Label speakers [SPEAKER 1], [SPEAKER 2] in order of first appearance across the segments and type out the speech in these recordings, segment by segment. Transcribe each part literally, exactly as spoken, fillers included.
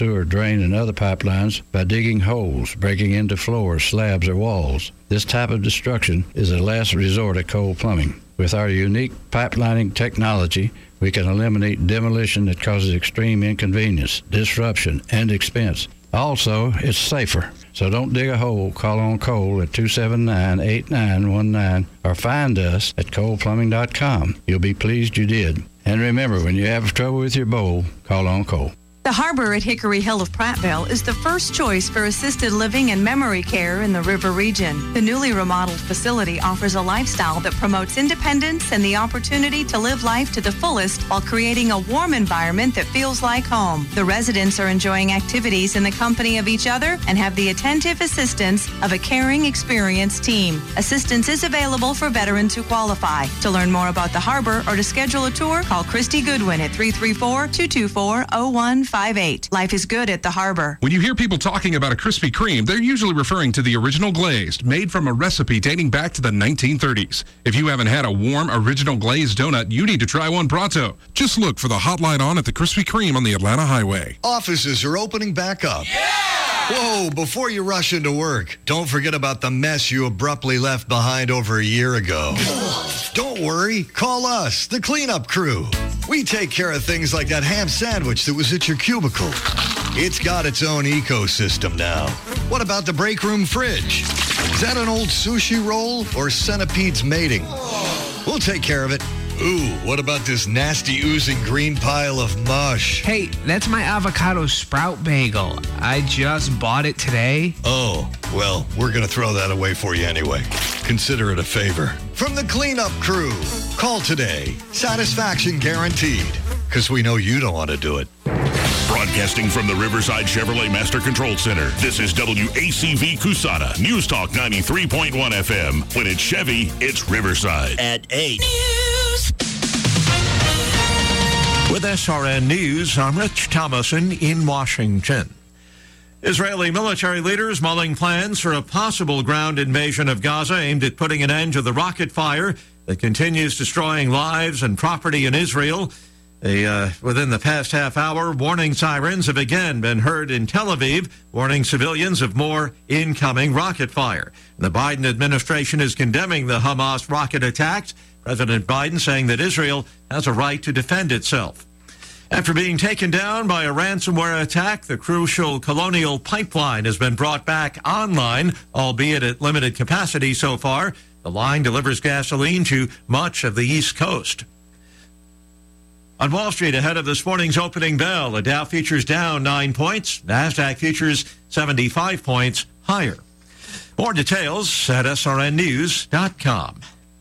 [SPEAKER 1] sewer drain and other pipelines by digging holes, breaking into floors, slabs, or walls. This type of destruction is a last resort at Cole Plumbing. With our unique pipelining technology, we can eliminate demolition that causes extreme inconvenience, disruption, and expense. Also, it's safer. So don't dig a hole. Call on Cole at two seven nine, eight nine one nine or find us at cole plumbing dot com. You'll be pleased you did. And remember, when you have trouble with your bowl, call on Cole.
[SPEAKER 2] The Harbor at Hickory Hill of Prattville is the first choice for assisted living and memory care in the River region. The newly remodeled facility offers a lifestyle that promotes independence and the opportunity to live life to the fullest while creating a warm environment that feels like home. The residents are enjoying activities in the company of each other and have the attentive assistance of a caring, experienced team. Assistance is available for veterans who qualify. To learn more about the Harbor or to schedule a tour, call Christy Goodwin at three three four, two two four, zero one five eight. Life is good at the Harbor.
[SPEAKER 3] When you hear people talking about a Krispy Kreme, they're usually referring to the original glazed, made from a recipe dating back to the nineteen thirties. If you haven't had a warm, original glazed donut, you need to try one pronto. Just look for the hotline on at the Krispy Kreme on the Atlanta Highway.
[SPEAKER 4] Offices are opening back up. Yeah! Whoa, before you rush into work, don't forget about the mess you abruptly left behind over a year ago. Don't worry, call us, the cleanup crew. We take care of things like that ham sandwich that was at your cubicle. It's got its own ecosystem now. What about the break room fridge? Is that an old sushi roll or centipedes mating? We'll take care of it. Ooh, what about this nasty oozing green pile of mush?
[SPEAKER 5] Hey, that's my avocado sprout bagel. I just bought it today.
[SPEAKER 4] Oh, well, we're going to throw that away for you anyway. Consider it a favor. From the cleanup crew, call today. Satisfaction guaranteed. Because we know you don't want to do it.
[SPEAKER 6] Broadcasting from the Riverside Chevrolet Master Control Center, this is W A C V Cusana, News Talk ninety-three point one F M. When it's Chevy, it's Riverside.
[SPEAKER 7] At eight.
[SPEAKER 8] News. With S R N News, I'm Rich Thomason in Washington. Israeli military leaders mulling plans for a possible ground invasion of Gaza aimed at putting an end to the rocket fire that continues destroying lives and property in Israel. A, uh, within the past half hour, warning sirens have again been heard in Tel Aviv, warning civilians of more incoming rocket fire. The Biden administration is condemning the Hamas rocket attacks. President Biden saying that Israel has a right to defend itself. After being taken down by a ransomware attack, the crucial Colonial Pipeline has been brought back online, albeit at limited capacity so far. The line delivers gasoline to much of the East Coast. On Wall Street, ahead of this morning's opening bell, the Dow futures down nine points. NASDAQ futures seventy-five points higher. More details at S R N news dot com.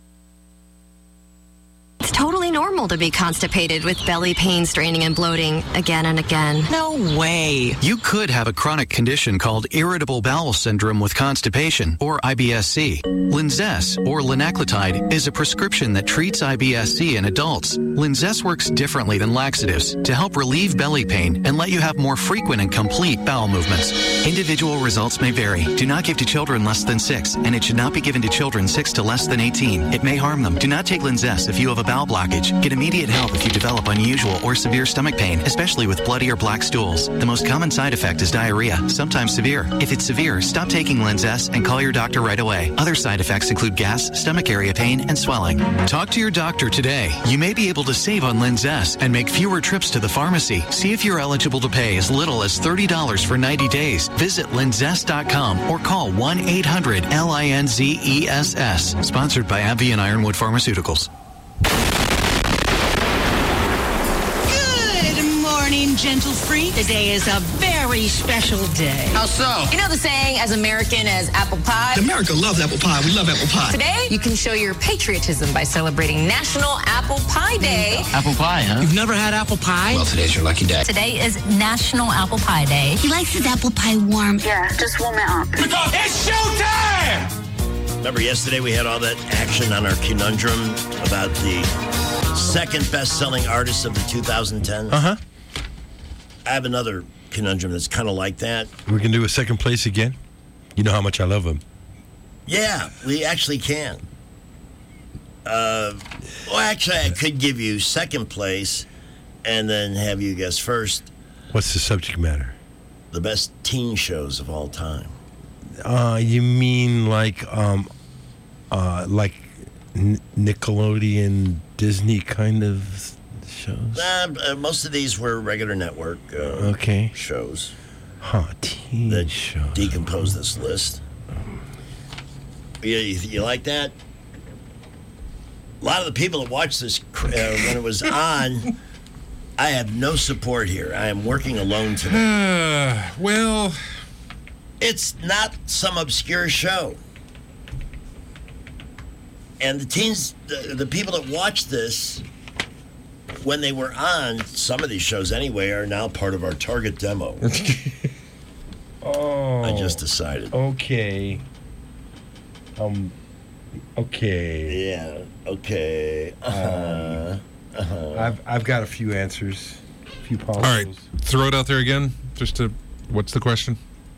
[SPEAKER 9] It's totally normal to be constipated with belly pain, straining, and bloating again and again.
[SPEAKER 10] No way. You could have a chronic condition called irritable bowel syndrome with constipation, or I B S C. Linzess, or linaclotide, is a prescription that treats I B S C in adults. Linzess works differently than laxatives to help relieve belly pain and let you have more frequent and complete bowel movements. Individual results may vary. Do not give to children less than six, and it should not be given to children six to less than eighteen. It may harm them. Do not take Linzess if you have a bowel blockage. Get immediate help if you develop unusual or severe stomach pain, especially with bloody or black stools. The most common side effect is diarrhea, sometimes severe. If it's severe, stop taking Linzess and call your doctor right away. Other side effects include gas, stomach area pain, and swelling. Talk to your doctor today. You may be able to save on Linzess and make fewer trips to the pharmacy. See if you're eligible to pay as little as thirty dollars for ninety days. Visit linzess dot com or call one eight hundred L I N Z E S S. Sponsored by AbbVie and Ironwood Pharmaceuticals.
[SPEAKER 11] Morning, gentle freak. Today is a very special day.
[SPEAKER 12] How so?
[SPEAKER 13] You know the saying, as American as apple pie?
[SPEAKER 12] America loves apple pie. We love apple pie.
[SPEAKER 13] Today, you can show your patriotism by celebrating National Apple Pie Day.
[SPEAKER 12] Apple pie, huh? You've never had apple pie? Well, today's your lucky day.
[SPEAKER 14] Today is National Apple Pie Day.
[SPEAKER 15] He likes his apple pie warm.
[SPEAKER 16] Yeah, just warm it up.
[SPEAKER 12] Because it's showtime!
[SPEAKER 7] Remember yesterday we had all that action on our conundrum about the second best-selling artist of the two thousand tens?
[SPEAKER 17] Uh-huh.
[SPEAKER 7] I have another conundrum that's kind of like that.
[SPEAKER 17] We can do a second place again? You know how much I love him.
[SPEAKER 7] Yeah, we actually can. Uh, well, actually, I could give you second place and then have you guess first.
[SPEAKER 17] What's the subject matter?
[SPEAKER 7] the best teen shows of all time.
[SPEAKER 17] Uh, you mean like, um, uh, like N- Nickelodeon, Disney kind of shows?
[SPEAKER 7] Uh, uh, most of these were regular network uh,
[SPEAKER 17] okay.
[SPEAKER 7] shows.
[SPEAKER 17] Huh, teen
[SPEAKER 7] that
[SPEAKER 17] shows.
[SPEAKER 7] Decompose this list. You, you, you like that? A lot of the people that watched this uh, when it was on, I have no support here. I am working alone today.
[SPEAKER 3] Uh, well,
[SPEAKER 7] it's not some obscure show. And the teens, the, the people that watched this when they were on some of these shows anyway, are now part of our target demo.
[SPEAKER 17] Oh.
[SPEAKER 7] I just decided.
[SPEAKER 17] Okay. Um. Okay.
[SPEAKER 7] Yeah. Okay. Uh-huh.
[SPEAKER 17] Um,
[SPEAKER 7] uh-huh.
[SPEAKER 17] I've I've got a few answers. A few possibles.
[SPEAKER 3] All right. Throw it out there again. Just to. What's the question?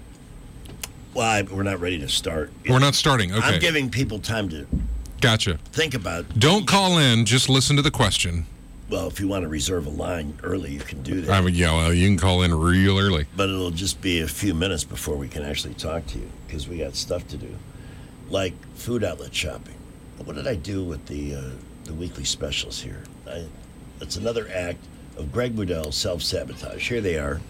[SPEAKER 7] Well, I, we're not ready to start.
[SPEAKER 3] We're not starting. Okay.
[SPEAKER 7] I'm giving people time to.
[SPEAKER 3] Gotcha.
[SPEAKER 7] Think about it.
[SPEAKER 3] Don't call in. Just listen to the question.
[SPEAKER 7] Well, if you want to reserve a line early, you can do that.
[SPEAKER 3] I mean, yeah, well, you can call in real early.
[SPEAKER 7] But it'll just be a few minutes before we can actually talk to you because we got stuff to do, like food outlet shopping. What did I do with the uh, the weekly specials here? I, it's another act of Greg Boudreaux's self-sabotage. Here they are,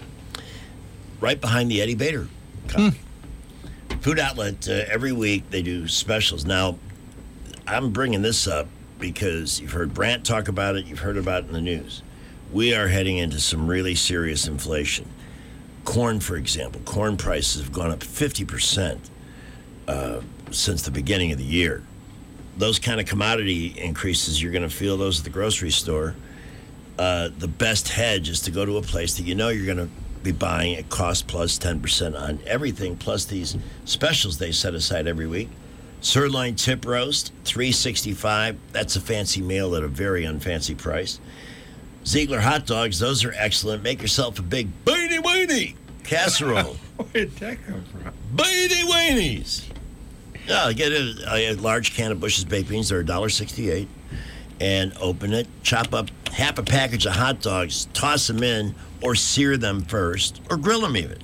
[SPEAKER 7] right behind the Eddie Bader copy. Hmm. Food outlet, uh, every week they do specials. Now, I'm bringing this up because you've heard Brandt talk about it, you've heard about it in the news. We are heading into some really serious inflation. Corn, for example, corn prices have gone up fifty percent uh, since the beginning of the year. Those kind of commodity increases, you're going to feel those at the grocery store. Uh, the best hedge is to go to a place that you know you're going to be buying at cost plus ten percent on everything, plus these specials they set aside every week. Sirloin tip roast, three sixty-five. That's a fancy meal at a very unfancy price. Ziegler hot dogs, those are excellent. Make yourself a big beanie weenie casserole.
[SPEAKER 17] Where'd that come from?
[SPEAKER 7] Beanie weenies. Yeah, get a, a large can of Bush's baked beans. They're one dollar sixty-eight. And open it. Chop up half a package of hot dogs. Toss them in, or sear them first, or grill them even.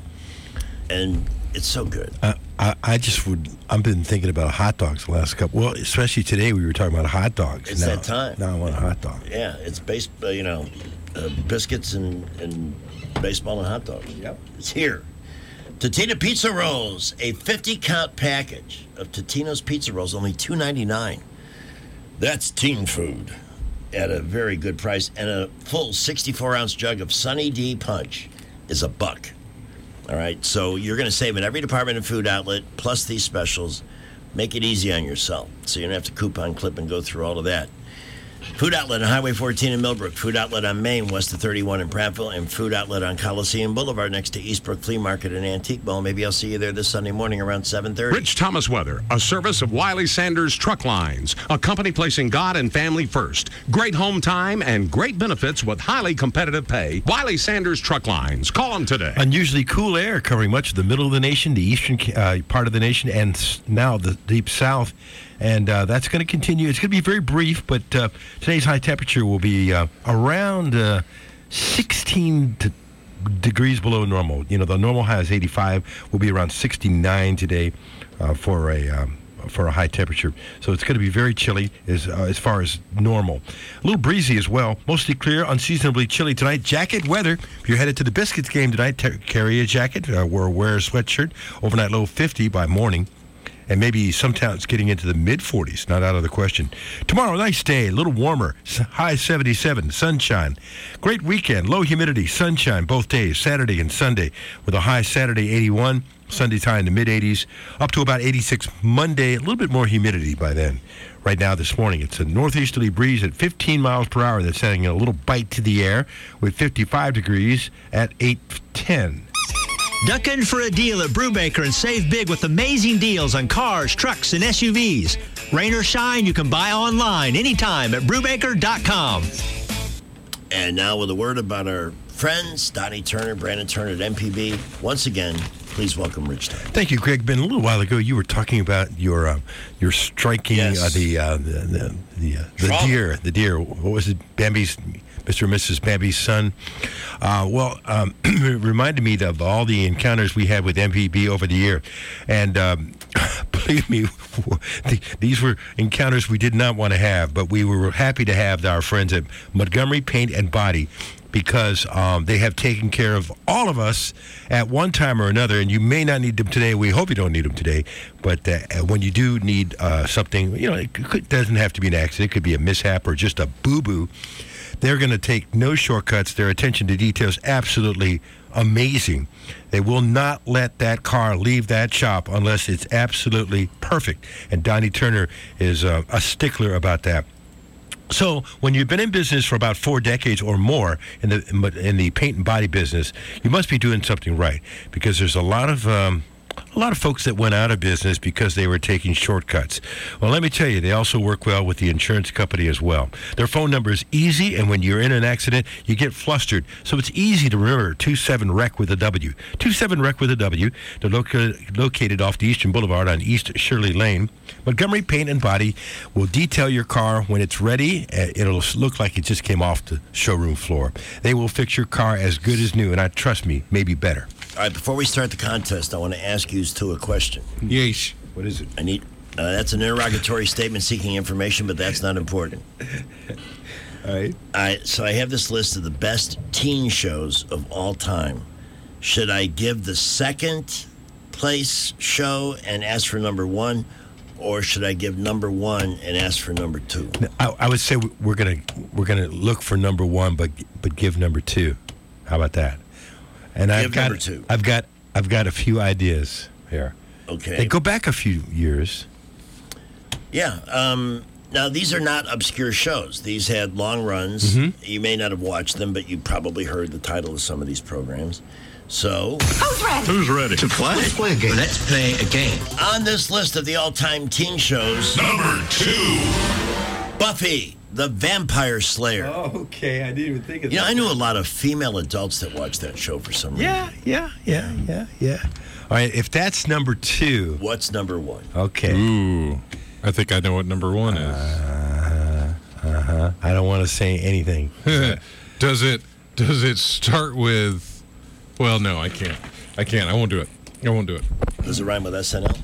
[SPEAKER 7] And it's so good.
[SPEAKER 17] Uh, I, I just would. I've been thinking about hot dogs the last couple. Well, especially today, we were talking about hot dogs.
[SPEAKER 7] It's
[SPEAKER 17] now,
[SPEAKER 7] that time.
[SPEAKER 17] Now I want a hot dog.
[SPEAKER 7] Yeah, it's based, uh, you know, uh, biscuits and, and baseball and hot dogs.
[SPEAKER 17] Yep.
[SPEAKER 7] It's here. Totino Pizza Rolls, a fifty count package of Totino's Pizza Rolls, only two ninety-nine. That's teen food at a very good price. And a full sixty-four ounce jug of Sunny D Punch is a buck. All right, so you're going to save in every department and food outlet, plus these specials. Make it easy on yourself, so you don't have to coupon clip and go through all of that. Food outlet on Highway fourteen in Millbrook, food outlet on Main, west of thirty-one in Prattville, and food outlet on Coliseum Boulevard next to Eastbrook Flea Market and Antique Mall. Maybe I'll see you there this Sunday morning around seven thirty.
[SPEAKER 15] Rich Thomas Weather, a service of Wiley Sanders Truck Lines, a company placing God and family first. Great home time and great benefits with highly competitive pay. Wiley Sanders Truck Lines. Call them today.
[SPEAKER 17] Unusually cool air covering much of the middle of the nation, the eastern uh, part of the nation, and s- now the deep south. And uh, that's going to continue. It's going to be very brief, but uh, today's high temperature will be uh, around uh, sixteen to degrees below normal. You know, the normal high is eighty-five. Will be around sixty-nine today uh, for a um, for a high temperature. So it's going to be very chilly as uh, as far as normal. A little breezy as well. Mostly clear, unseasonably chilly tonight. Jacket weather. If you're headed to the Biscuits game tonight, t- carry a jacket uh, or wear a sweatshirt. Overnight low fifty by morning. And maybe some towns getting into the mid forties, not out of the question. Tomorrow, nice day, a little warmer, high seventy-seven, sunshine. Great weekend, low humidity, sunshine both days, Saturday and Sunday, with a high Saturday eighty-one, Sunday high in the mid eighties, up to about eighty-six Monday, a little bit more humidity by then. Right now, this morning, it's a northeasterly breeze at fifteen miles per hour that's adding a little bite to the air with fifty-five degrees at eight ten.
[SPEAKER 16] Duck in for a deal at Brubaker and save big with amazing deals on cars, trucks, and S U Vs. Rain or shine, you can buy online anytime at Brubaker dot com.
[SPEAKER 7] And now with a word about our friends, Donnie Turner, Brandon Turner at M P B. Once again, please welcome Rich Turner.
[SPEAKER 17] Thank you, Greg. Ben, a little while ago, you were talking about your uh, your striking
[SPEAKER 7] yes.
[SPEAKER 17] uh, the uh, the the, the, uh, the deer. The deer. What was it? Bambi's Mister and Missus Bambi's son. Uh, well, um, it reminded me of all the encounters we had with M V B over the year. And um, believe me, these were encounters we did not want to have, but we were happy to have our friends at Montgomery Paint and Body, because um, they have taken care of all of us at one time or another, and you may not need them today. We hope you don't need them today, but uh, when you do need uh, something, you know, it could, doesn't have to be an accident. It could be a mishap or just a boo-boo. They're going to take no shortcuts. Their attention to detail is absolutely amazing. They will not let that car leave that shop unless it's absolutely perfect, and Donnie Turner is uh, a stickler about that. So when you've been in business for about four decades or more in the in the paint and body business, you must be doing something right, because there's a lot of um, a lot of folks that went out of business because they were taking shortcuts. Well, let me tell you, they also work well with the insurance company as well. Their phone number is easy, and when you're in an accident, you get flustered. So it's easy to remember two seven R E C with a W. two seven R E C with a W. They're loca- located off the Eastern Boulevard on East Shirley Lane. Montgomery Paint and Body will detail your car when it's ready. It'll look like it just came off the showroom floor. They will fix your car as good as new, and I trust me, maybe better.
[SPEAKER 7] All right, before we start the contest, I want to ask you two a question.
[SPEAKER 17] Yeesh. What is it?
[SPEAKER 7] I need. Uh, that's an interrogatory statement seeking information, but that's not important.
[SPEAKER 17] All right.
[SPEAKER 7] All right. So I have this list of the best teen shows of all time. Should I give the second place show and ask for number one, or should I give number one and ask for number two?
[SPEAKER 17] I, I would say we're gonna we're gonna look for number one, but but give number two. How about that? And
[SPEAKER 7] give
[SPEAKER 17] I've got
[SPEAKER 7] number two.
[SPEAKER 17] I've got I've got a few ideas here.
[SPEAKER 7] Okay.
[SPEAKER 17] They go back a few years.
[SPEAKER 7] Yeah. Um, now, these are not obscure shows. These had long runs.
[SPEAKER 17] Mm-hmm.
[SPEAKER 7] You may not have watched them, but you probably heard the title of some of these programs. So,
[SPEAKER 11] Who's ready?
[SPEAKER 6] Who's ready to play?
[SPEAKER 12] Let's play a game. Let's play a game.
[SPEAKER 7] on this list of the all-time teen shows,
[SPEAKER 6] Number two.
[SPEAKER 7] Buffy, the Vampire Slayer.
[SPEAKER 17] Oh, okay. I didn't even think of
[SPEAKER 7] You know,
[SPEAKER 17] that.
[SPEAKER 7] I knew a lot of female adults that watched that show for some reason.
[SPEAKER 17] Yeah, yeah, yeah, yeah, yeah. All right, if that's number two.
[SPEAKER 7] What's number one?
[SPEAKER 17] Okay.
[SPEAKER 3] Ooh, I think I know what number one is.
[SPEAKER 17] Uh, uh-huh. I don't want to say anything.
[SPEAKER 3] does it does it start with, well, no, I can't. I can't. I won't do it. I won't do it.
[SPEAKER 7] Does it rhyme with S N L?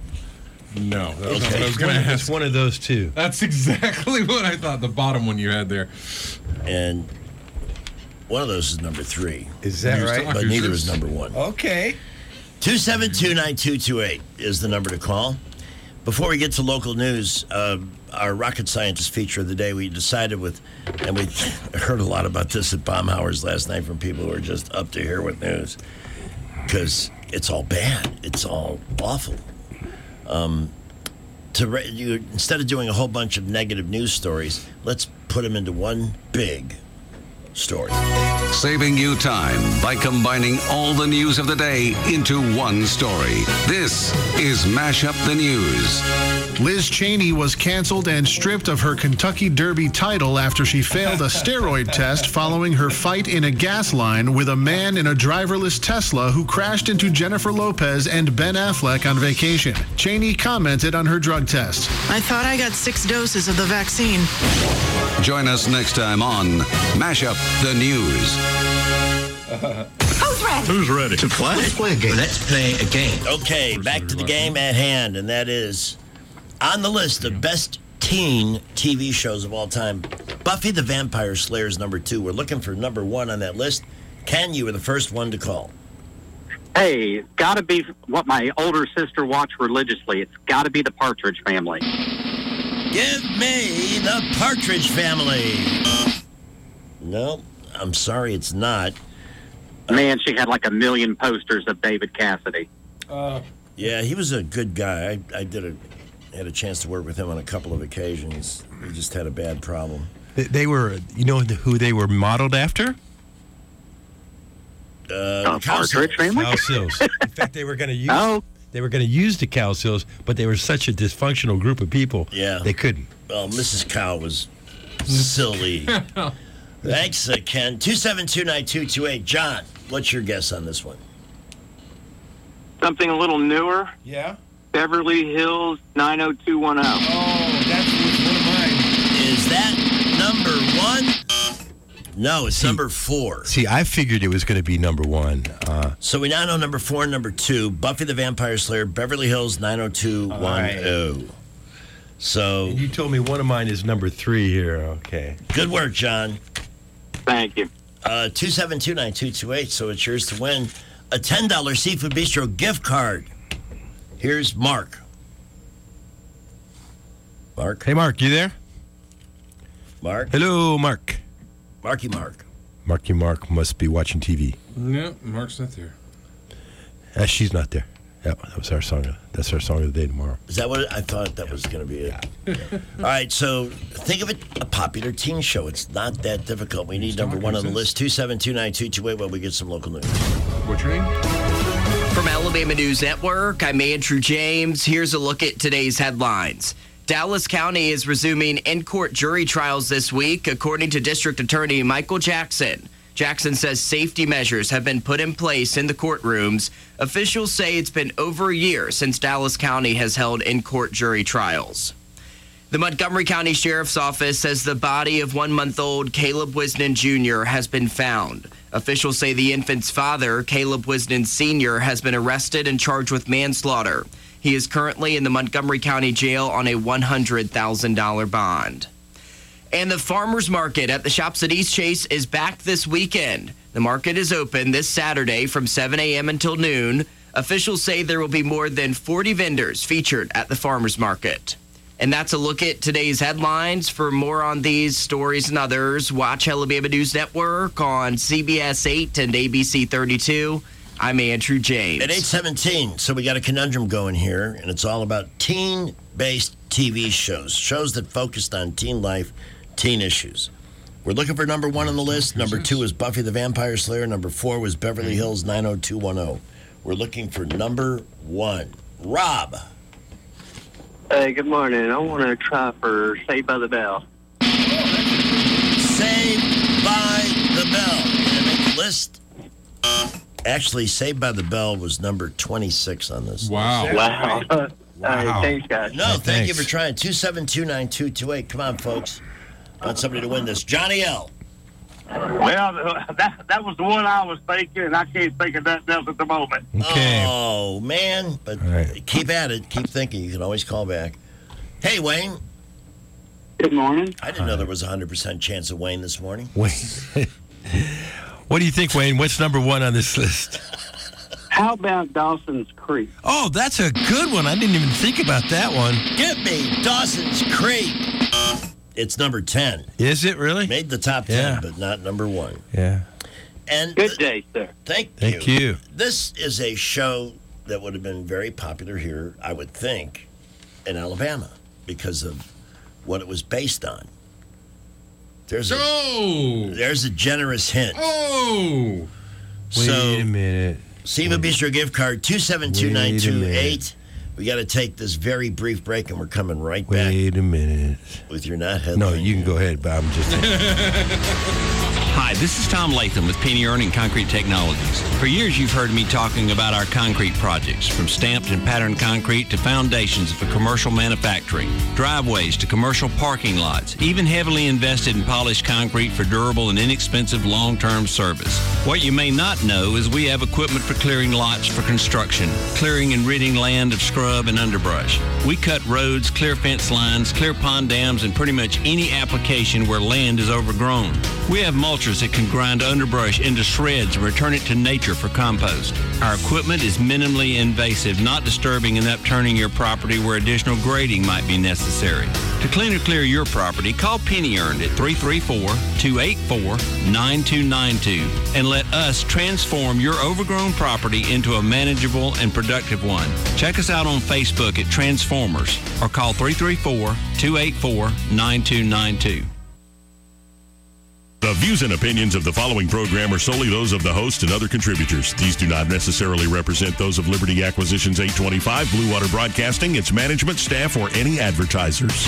[SPEAKER 3] No. That was not
[SPEAKER 7] Okay.
[SPEAKER 3] what I was going to
[SPEAKER 17] It's
[SPEAKER 3] ask.
[SPEAKER 17] one of those two.
[SPEAKER 3] That's exactly what I thought, the bottom one you had there.
[SPEAKER 7] And one of those is number three.
[SPEAKER 17] Is that
[SPEAKER 3] Who's
[SPEAKER 17] right?
[SPEAKER 3] talking?
[SPEAKER 7] But
[SPEAKER 3] Who's
[SPEAKER 7] neither
[SPEAKER 3] this?
[SPEAKER 7] is number one.
[SPEAKER 17] Okay.
[SPEAKER 7] two seven two, nine two two eight is the number to call. Before we get to local news, uh, our rocket scientist feature of the day, we decided with, and we heard a lot about this at bomb hours last night from people who are just up to here with news, because it's all bad. It's all awful. Um, to re- you, instead of doing a whole bunch of negative news stories, let's put them into one big story.
[SPEAKER 18] Saving you time by combining all the news of the day into one story. This is Mash Up the News.
[SPEAKER 19] Liz Cheney was canceled and stripped of her Kentucky Derby title after she failed a steroid test following her fight in a gas line with a man in a driverless Tesla who crashed into Jennifer Lopez and Ben Affleck on vacation. Cheney commented on her drug test.
[SPEAKER 20] I thought I got six doses of the vaccine.
[SPEAKER 18] Join us next time on Mash Up the News.
[SPEAKER 11] Who's ready?
[SPEAKER 6] Who's ready to play?
[SPEAKER 12] Let's play a game. Let's play a game.
[SPEAKER 7] Okay, back to the game at hand, and that is on the list of best teen T V shows of all time. Buffy the Vampire Slayer is number two. We're looking for number one on that list. Ken, you were the first one to call.
[SPEAKER 21] Hey, it's got to be what my older sister watched religiously. It's got to be the Partridge Family.
[SPEAKER 7] Give me the Partridge Family. No, I'm sorry, it's not.
[SPEAKER 21] Man, she had like a million posters of David Cassidy.
[SPEAKER 7] Uh, yeah, he was a good guy. I, I did a had a chance to work with him on a couple of occasions. He just had a bad problem.
[SPEAKER 17] They, they were, you know who they were modeled after?
[SPEAKER 7] Uh,
[SPEAKER 21] uh, Partridge Family?
[SPEAKER 17] Cow Sills. In fact, they were going to use.
[SPEAKER 21] Oh.
[SPEAKER 17] They were going to use the Cow Sills, but they were such a dysfunctional group of people.
[SPEAKER 7] Yeah,
[SPEAKER 17] they couldn't.
[SPEAKER 7] Well, Missus Cow was silly. Thanks, uh, Ken. two seven two, nine two two eight. John, what's your guess on this one?
[SPEAKER 22] Something a little newer.
[SPEAKER 17] Yeah.
[SPEAKER 22] Beverly Hills nine oh two one oh.
[SPEAKER 17] Oh, that's one of mine.
[SPEAKER 7] Is that number one? No, it's
[SPEAKER 17] See,
[SPEAKER 7] number four.
[SPEAKER 17] See, I figured it was going to be number one. Uh,
[SPEAKER 7] so we now know number four and number two, Buffy the Vampire Slayer, Beverly Hills nine oh two one oh. Right. So
[SPEAKER 17] and you told me one of mine is number three here. Okay.
[SPEAKER 7] Good work, John.
[SPEAKER 22] Thank you.
[SPEAKER 7] Uh, two seven two, nine two two eight, so it's yours to win. A ten dollars Seafood Bistro gift card. Here's Mark. Mark?
[SPEAKER 17] Hey, Mark, you there?
[SPEAKER 7] Mark?
[SPEAKER 17] Hello, Mark.
[SPEAKER 7] Marky Mark.
[SPEAKER 17] Marky Mark must be watching T V.
[SPEAKER 3] No, Mark's not there.
[SPEAKER 17] Uh, she's not there. Yeah, that was our song. That's our song of the day tomorrow.
[SPEAKER 7] Is that what it, I thought that was going to be it? Yeah. All right, so think of it a popular teen show. It's not that difficult. We need number one on the list. two seven two, nine two two eight while we get some local news.
[SPEAKER 3] What's your name?
[SPEAKER 1] From Alabama News Network, I'm Andrew James. Here's a look at today's headlines. Dallas County is resuming in-court jury trials this week, according to District Attorney Michael Jackson. Jackson says safety measures have been put in place in the courtrooms. Officials say it's been over a year since Dallas County has held in-court jury trials. The Montgomery County Sheriff's Office says the body of one-month-old Caleb Wisnan Junior has been found. Officials say the infant's father, Caleb Wisnan Senior, has been arrested and charged with manslaughter. He is currently in the Montgomery County Jail on a one hundred thousand dollars bond. And the farmers market at the Shops at East Chase is back this weekend. The market is open this Saturday from seven a.m. until noon. Officials say there will be more than forty vendors featured at the farmers market. And that's a look at today's headlines. For more on these stories and others, watch Alabama News Network on C B S eight and A B C thirty-two. I'm Andrew James.
[SPEAKER 7] At eight seventeen, so we got a conundrum going here, and it's all about teen-based T V shows, shows that focused on teen life, teen issues. We're looking for number one on the list. Number two is Buffy the Vampire Slayer. Number four was Beverly Hills nine oh two one oh. We're looking for number one. Rob.
[SPEAKER 22] Hey, good morning. I want to try for Saved by the Bell.
[SPEAKER 7] Saved by the Bell. Can I make the list? Actually, Saved by the Bell was number twenty-six on this
[SPEAKER 3] wow.
[SPEAKER 7] list.
[SPEAKER 22] Wow. Wow.
[SPEAKER 7] Wow.
[SPEAKER 22] Uh, thanks, guys.
[SPEAKER 7] No,
[SPEAKER 22] hey,
[SPEAKER 7] thank
[SPEAKER 22] thanks.
[SPEAKER 7] you for trying. two seven two, nine two two eight. Come on, folks. I want somebody to win this. Johnny L.
[SPEAKER 2] Well, that that was the one I was thinking, and I can't think of nothing else at the moment.
[SPEAKER 7] Okay. Oh, man. But right. Keep at it. Keep thinking. You can always call back. Hey, Wayne.
[SPEAKER 22] Good morning.
[SPEAKER 7] I didn't know there was a one hundred percent chance of Wayne this morning.
[SPEAKER 17] Wayne. What do you think, Wayne? What's number one on this list?
[SPEAKER 22] How about Dawson's Creek?
[SPEAKER 17] Oh, that's a good one. I didn't even think about that one.
[SPEAKER 7] Give me Dawson's Creek. It's number ten.
[SPEAKER 17] Is it really?
[SPEAKER 7] Made the top ten,
[SPEAKER 17] yeah.
[SPEAKER 7] but not number one.
[SPEAKER 17] Yeah.
[SPEAKER 22] And Good day, sir.
[SPEAKER 7] Thank,
[SPEAKER 17] thank
[SPEAKER 7] you.
[SPEAKER 17] you.
[SPEAKER 7] This is a show that would have been very popular here, I would think, in Alabama because of what it was based on. There's a,
[SPEAKER 3] oh!
[SPEAKER 7] There's a generous hint.
[SPEAKER 3] Oh!
[SPEAKER 17] Wait
[SPEAKER 7] so,
[SPEAKER 17] a minute.
[SPEAKER 7] Seafood Bistro gift card, two seven two, nine two eight. We got to take this very brief break, and we're coming right
[SPEAKER 17] Wait
[SPEAKER 7] back.
[SPEAKER 17] Wait a minute.
[SPEAKER 7] With your not headline.
[SPEAKER 17] No, you can go ahead, but I'm just...
[SPEAKER 23] Hi, this is Tom Latham with Penny Earning Concrete Technologies. For years, you've heard me talking about our concrete projects, from stamped and patterned concrete to foundations for commercial manufacturing, driveways to commercial parking lots, even heavily invested in polished concrete for durable and inexpensive long-term service. What you may not know is we have equipment for clearing lots for construction, clearing and ridding land of scrub and underbrush. We cut roads, clear fence lines, clear pond dams, and pretty much any application where land is overgrown. We have mulchers that can grind underbrush into shreds and return it to nature for compost. Our equipment is minimally invasive, not disturbing and upturning your property where additional grading might be necessary. To clean or clear your property, call Penny Earned at three three four, two eight four, nine two nine two and let us transform your overgrown property into a manageable and productive one. Check us out on Facebook at Transformers or call three three four, two eight four, nine two nine two.
[SPEAKER 6] The views and opinions of the following program are solely those of the host and other contributors. These do not necessarily represent those of Liberty Acquisitions eight twenty-five, Blue Water Broadcasting, its management, staff, or any advertisers.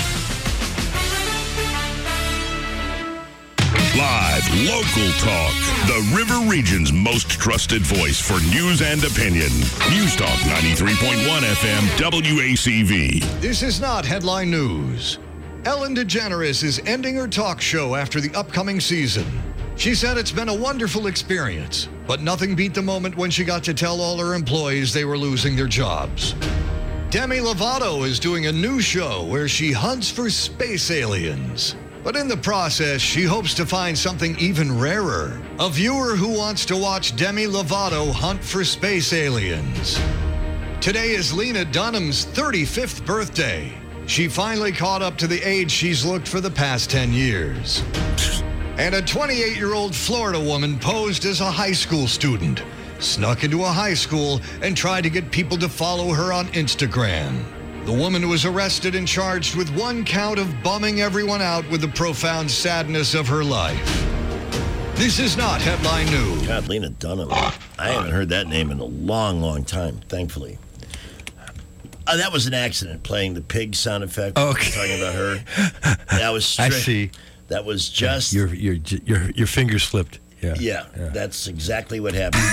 [SPEAKER 6] Live, local talk. The River Region's most trusted voice for news and opinion. News Talk ninety-three point one F M, W A C V.
[SPEAKER 4] This is not headline news. Ellen DeGeneres is ending her talk show after the upcoming season. She said it's been a wonderful experience, but nothing beat the moment when she got to tell all her employees they were losing their jobs. Demi Lovato is doing a new show where she hunts for space aliens. But in the process, she hopes to find something even rarer. A viewer who wants to watch Demi Lovato hunt for space aliens. Today is Lena Dunham's thirty-fifth birthday. She finally caught up to the age she's looked for the past ten years. And a twenty-eight-year-old Florida woman posed as a high school student, snuck into a high school, and tried to get people to follow her on Instagram. The woman was arrested and charged with one count of bumming everyone out with the profound sadness of her life. This is not Headline News.
[SPEAKER 7] God, Lena Dunham. I haven't heard that name in a long, long time, thankfully. Uh, that was an accident, playing the pig sound effect.
[SPEAKER 17] Okay.
[SPEAKER 7] Talking about her. That was straight.
[SPEAKER 17] I see.
[SPEAKER 7] That was just...
[SPEAKER 17] Your, your, your, your finger slipped. Yeah.
[SPEAKER 7] Yeah, yeah, that's exactly what happened.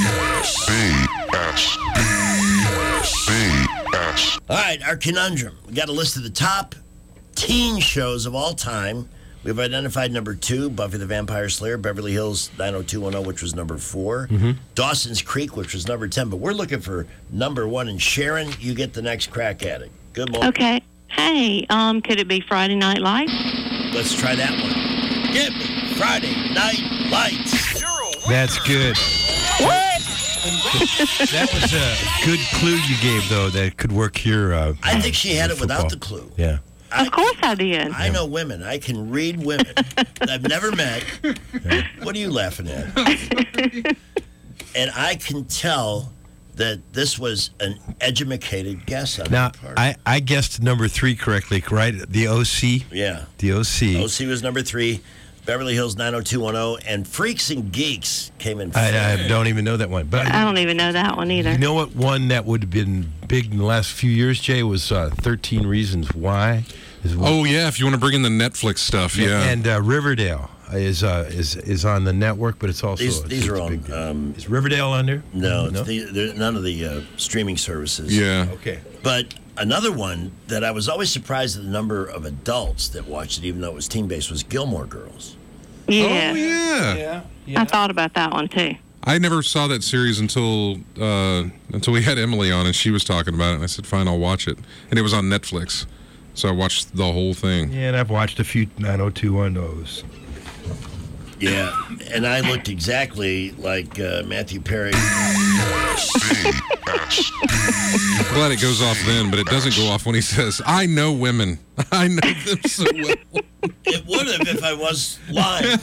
[SPEAKER 7] All right, our conundrum. We got a list of the top teen shows of all time. We've identified number two, Buffy the Vampire Slayer, Beverly Hills nine oh two one oh, which was number four,
[SPEAKER 17] mm-hmm.
[SPEAKER 7] Dawson's Creek, which was number ten. But we're looking for number one. And Sharon, you get the next crack at it. Good morning.
[SPEAKER 5] Okay. Hey, um, could it be Friday Night Lights?
[SPEAKER 7] Let's try that one. Give me Friday Night Lights.
[SPEAKER 17] That's good.
[SPEAKER 5] What?
[SPEAKER 17] That was a good clue you gave, though, that could work here. Uh,
[SPEAKER 7] I think she had it
[SPEAKER 17] football.
[SPEAKER 7] without the clue.
[SPEAKER 17] Yeah.
[SPEAKER 7] I,
[SPEAKER 5] of course I did.
[SPEAKER 7] I know women. I can read women. I've never met. What are you laughing at? And I can tell that this was an educated guess on
[SPEAKER 17] now,
[SPEAKER 7] my part.
[SPEAKER 17] I, I guessed number three correctly, right? The O C?
[SPEAKER 7] Yeah.
[SPEAKER 17] The O C.
[SPEAKER 7] O C was number three. Beverly Hills nine oh two one oh, and Freaks and Geeks came in.
[SPEAKER 17] I, I don't even know that one. But
[SPEAKER 5] I don't even know that one either.
[SPEAKER 17] You know what one that would have been big in the last few years, Jay, was uh, thirteen Reasons Why. Is one.
[SPEAKER 3] Oh, yeah, if you want to bring in the Netflix stuff, yeah.
[SPEAKER 17] And uh, Riverdale is uh, is is on the network, but it's also...
[SPEAKER 7] These,
[SPEAKER 17] it's,
[SPEAKER 7] these
[SPEAKER 17] it's
[SPEAKER 7] are on...
[SPEAKER 17] big,
[SPEAKER 7] Um,
[SPEAKER 17] is Riverdale on there?
[SPEAKER 7] No,
[SPEAKER 17] no?
[SPEAKER 7] The, they're none of the uh, streaming services.
[SPEAKER 3] Yeah.
[SPEAKER 17] Okay.
[SPEAKER 7] But another one that I was always surprised at the number of adults that watched it, even though it was teen-based, was Gilmore Girls.
[SPEAKER 5] Yeah.
[SPEAKER 3] Oh, yeah.
[SPEAKER 17] Yeah, yeah.
[SPEAKER 5] I thought about that one, too.
[SPEAKER 3] I never saw that series until uh, until we had Emily on, and she was talking about it, and I said, fine, I'll watch it. And it was on Netflix, so I watched the whole thing.
[SPEAKER 17] Yeah, and I've watched a few nine oh two one ohs.
[SPEAKER 7] Yeah, and I looked exactly like uh, Matthew Perry.
[SPEAKER 3] I'm glad it goes off then, but it doesn't go off when he says, I know women. I know them so well.
[SPEAKER 7] It would have if I was lying.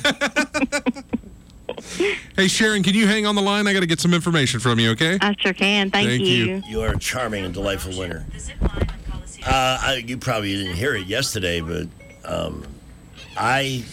[SPEAKER 3] Hey, Sharon, can you hang on the line? I got to get some information from you, okay?
[SPEAKER 5] I sure can. Thank,
[SPEAKER 3] Thank
[SPEAKER 5] you.
[SPEAKER 3] you.
[SPEAKER 7] You are a charming and delightful winner. Uh, I, you probably didn't hear it yesterday, but um, I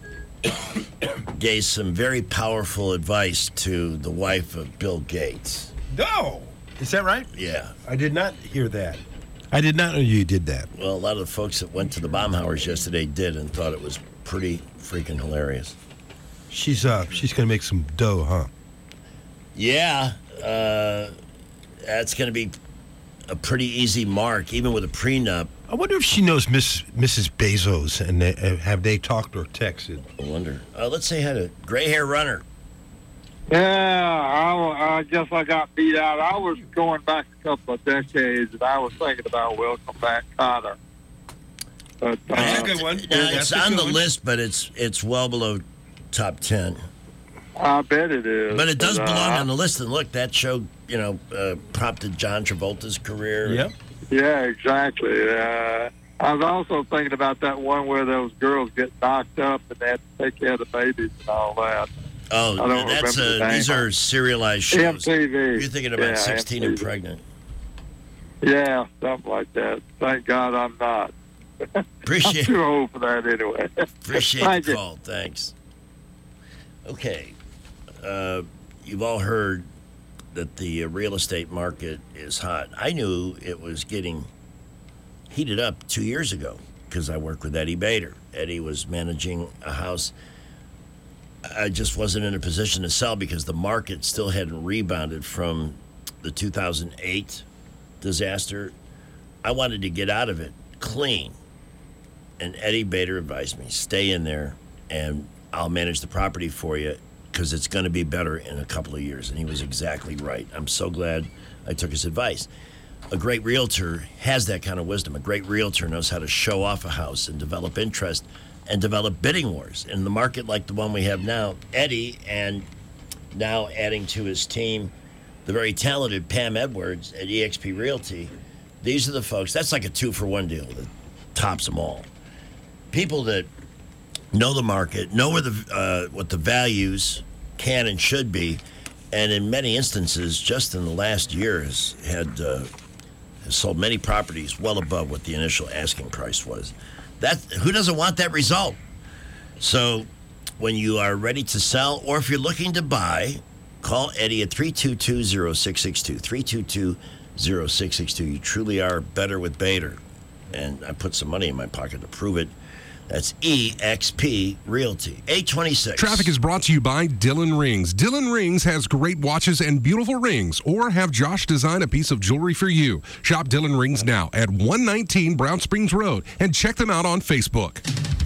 [SPEAKER 7] gave some very powerful advice to the wife of Bill Gates.
[SPEAKER 17] No! Is that right?
[SPEAKER 7] Yeah.
[SPEAKER 17] I did not hear that. I did not know you did that.
[SPEAKER 7] Well, a lot of the folks that went to the Baumhauers yesterday did and thought it was pretty freaking hilarious.
[SPEAKER 17] She's uh, she's going to make some dough, huh?
[SPEAKER 7] Yeah. Uh, that's going to be a pretty easy mark, even with a prenup.
[SPEAKER 17] I wonder if she knows Miss Missus Bezos, and they, uh, have they talked or texted?
[SPEAKER 7] I wonder. Uh, let's say had a gray hair runner.
[SPEAKER 8] Yeah, I, I guess I got beat out. I was going back a couple of decades, and I was thinking about Welcome Back, Kotter. But, uh,
[SPEAKER 7] That's a good one. Now, it's on the list, but it's it's well below top ten.
[SPEAKER 8] I bet it is.
[SPEAKER 7] But it does
[SPEAKER 8] but,
[SPEAKER 7] belong
[SPEAKER 8] uh,
[SPEAKER 7] on the list. And look, that show, you know, uh, prompted John Travolta's career.
[SPEAKER 17] Yep.
[SPEAKER 8] Yeah, exactly. Uh, I was also thinking about that one where those girls get knocked up and they have to take care of the babies and all that.
[SPEAKER 7] Oh,
[SPEAKER 8] I don't
[SPEAKER 7] that's
[SPEAKER 8] remember the
[SPEAKER 7] uh,
[SPEAKER 8] name.
[SPEAKER 7] these are serialized shows.
[SPEAKER 8] M T V.
[SPEAKER 7] You're thinking about
[SPEAKER 8] Yeah,
[SPEAKER 7] sixteen
[SPEAKER 8] M
[SPEAKER 7] and
[SPEAKER 8] T V.
[SPEAKER 7] pregnant.
[SPEAKER 8] Yeah, something like that. Thank God I'm not.
[SPEAKER 7] Appreciate
[SPEAKER 8] I'm too old for that anyway.
[SPEAKER 7] Appreciate
[SPEAKER 8] Thank
[SPEAKER 7] the
[SPEAKER 8] you.
[SPEAKER 7] call. Thanks. Okay. Uh, you've all heard that the uh, real estate market is hot. I knew it was getting heated up two years ago because I worked with Eddie Bader. Eddie was managing a house. I just wasn't in a position to sell because the market still hadn't rebounded from the two thousand eight disaster. I wanted to get out of it clean. And Eddie Bader advised me, stay in there and I'll manage the property for you because it's going to be better in a couple of years. And he was exactly right. I'm so glad I took his advice. A great realtor has that kind of wisdom. A great realtor knows how to show off a house and develop interest and develop bidding wars. In the market like the one we have now, Eddie, and now adding to his team the very talented Pam Edwards at E X P Realty, these are the folks. That's like a two-for-one deal that tops them all. People that know the market, know where the uh, what the values can and should be, and in many instances, just in the last year, has had uh, has sold many properties well above what the initial asking price was. That who doesn't want that result? So, when you are ready to sell, or if you're looking to buy, call Eddie at three two two, zero six six two, three two two, zero six six two. You truly are better with Bader. And I put some money in my pocket to prove it. That's E X P Realty. eight twenty-six.
[SPEAKER 3] Traffic is brought to you by Dillon Rings. Dillon Rings has great watches and beautiful rings, or have Josh design a piece of jewelry for you. Shop Dillon Rings now at one nineteen Brown Springs Road and check them out on Facebook.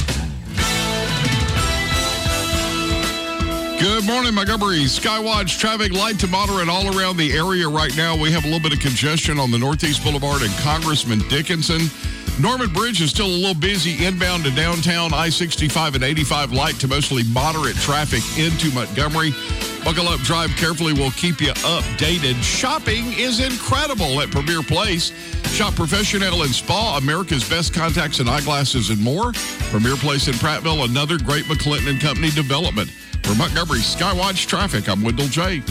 [SPEAKER 9] Good morning, Montgomery. Skywatch traffic light to moderate all around the area right now. We have a little bit of congestion on the Northeast Boulevard and Congressman Dickinson. Norman Bridge is still a little busy inbound to downtown. I sixty-five and eighty-five light to mostly moderate traffic into Montgomery. Buckle up, drive carefully. We'll keep you updated. Shopping is incredible at Premier Place. Shop Professional and Spa, America's best contacts and eyeglasses and more. Premier Place in Prattville, another great McClinton and Company development. For Montgomery Skywatch Traffic, I'm Wendell J.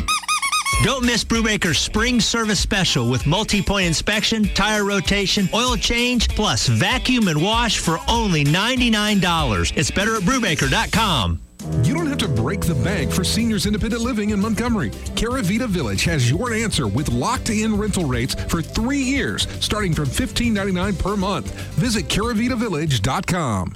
[SPEAKER 16] Don't miss Brubaker's Spring Service Special with multi-point inspection, tire rotation, oil change, plus vacuum and wash for only ninety-nine dollars. It's better at Brubaker dot com.
[SPEAKER 3] You don't have to break the bank for seniors independent living in Montgomery. Caravita Village has your answer with locked-in rental rates for three years, starting from fifteen ninety-nine per month. Visit Caravita Village dot com.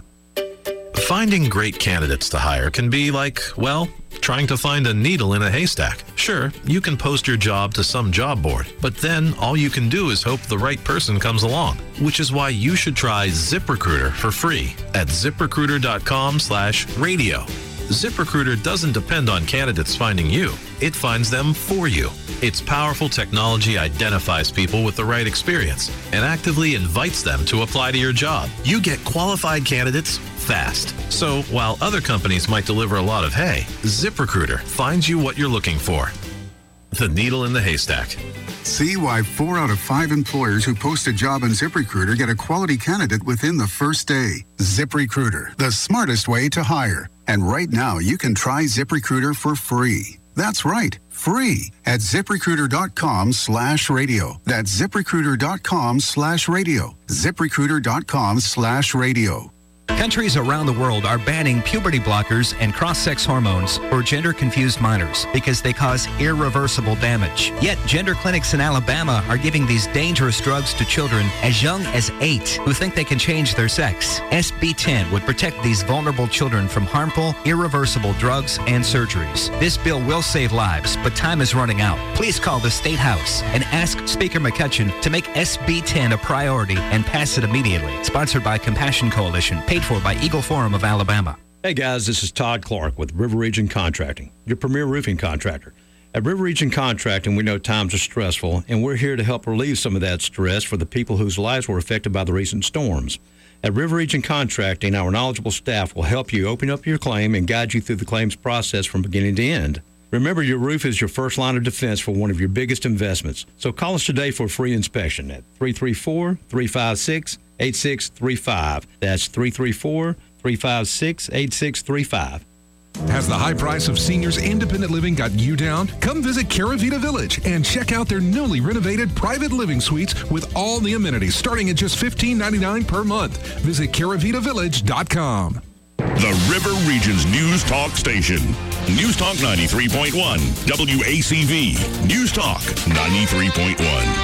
[SPEAKER 10] Finding great candidates to hire can be like, well, trying to find a needle in a haystack. Sure, you can post your job to some job board, but then all you can do is hope the right person comes along, which is why you should try ZipRecruiter for free at ZipRecruiter dot com slash radio. ZipRecruiter doesn't depend on candidates finding you. It finds them for you. Its powerful technology identifies people with the right experience and actively invites them to apply to your job. You get qualified candidates fast. So while other companies might deliver a lot of hay, ZipRecruiter finds you what you're looking for. The needle in the haystack.
[SPEAKER 13] See why four out of five employers who post a job on ZipRecruiter get a quality candidate within the first day. ZipRecruiter, the smartest way to hire. And right now, you can try ZipRecruiter for free. That's right, free at ZipRecruiter dot com slash radio. That's ZipRecruiter dot com slash radio. ZipRecruiter dot com slash radio.
[SPEAKER 24] Countries around the world are banning puberty blockers and cross-sex hormones for gender-confused minors because they cause irreversible damage. Yet, gender clinics in Alabama are giving these dangerous drugs to children as young as eight who think they can change their sex. S B ten would protect these vulnerable children from harmful, irreversible drugs and surgeries. This bill will save lives, but time is running out. Please call the State House and ask Speaker McCutcheon to make S B ten a priority and pass it immediately. Sponsored by Compassion Coalition. Paid for by Eagle Forum of Alabama.
[SPEAKER 25] Hey guys, this is Todd Clark with River Region Contracting, your premier roofing contractor. At River Region Contracting, we know times are stressful, and we're here to help relieve some of that stress for the people whose lives were affected by the recent storms. At River Region Contracting, our knowledgeable staff will help you open up your claim and guide you through the claims process from beginning to end. Remember, your roof is your first line of defense for one of your biggest investments. So call us today for a free inspection at three three four, three five six, eight six three five. That's three three four, three five six, eight six three five.
[SPEAKER 3] Has the high price of seniors independent living got you down? Come visit Caravita Village and check out their newly renovated private living suites with all the amenities starting at just fifteen ninety-nine per month. Visit Caravita Village dot com.
[SPEAKER 6] The River Region's News Talk Station. News Talk ninety-three point one. W A C V. News Talk ninety-three point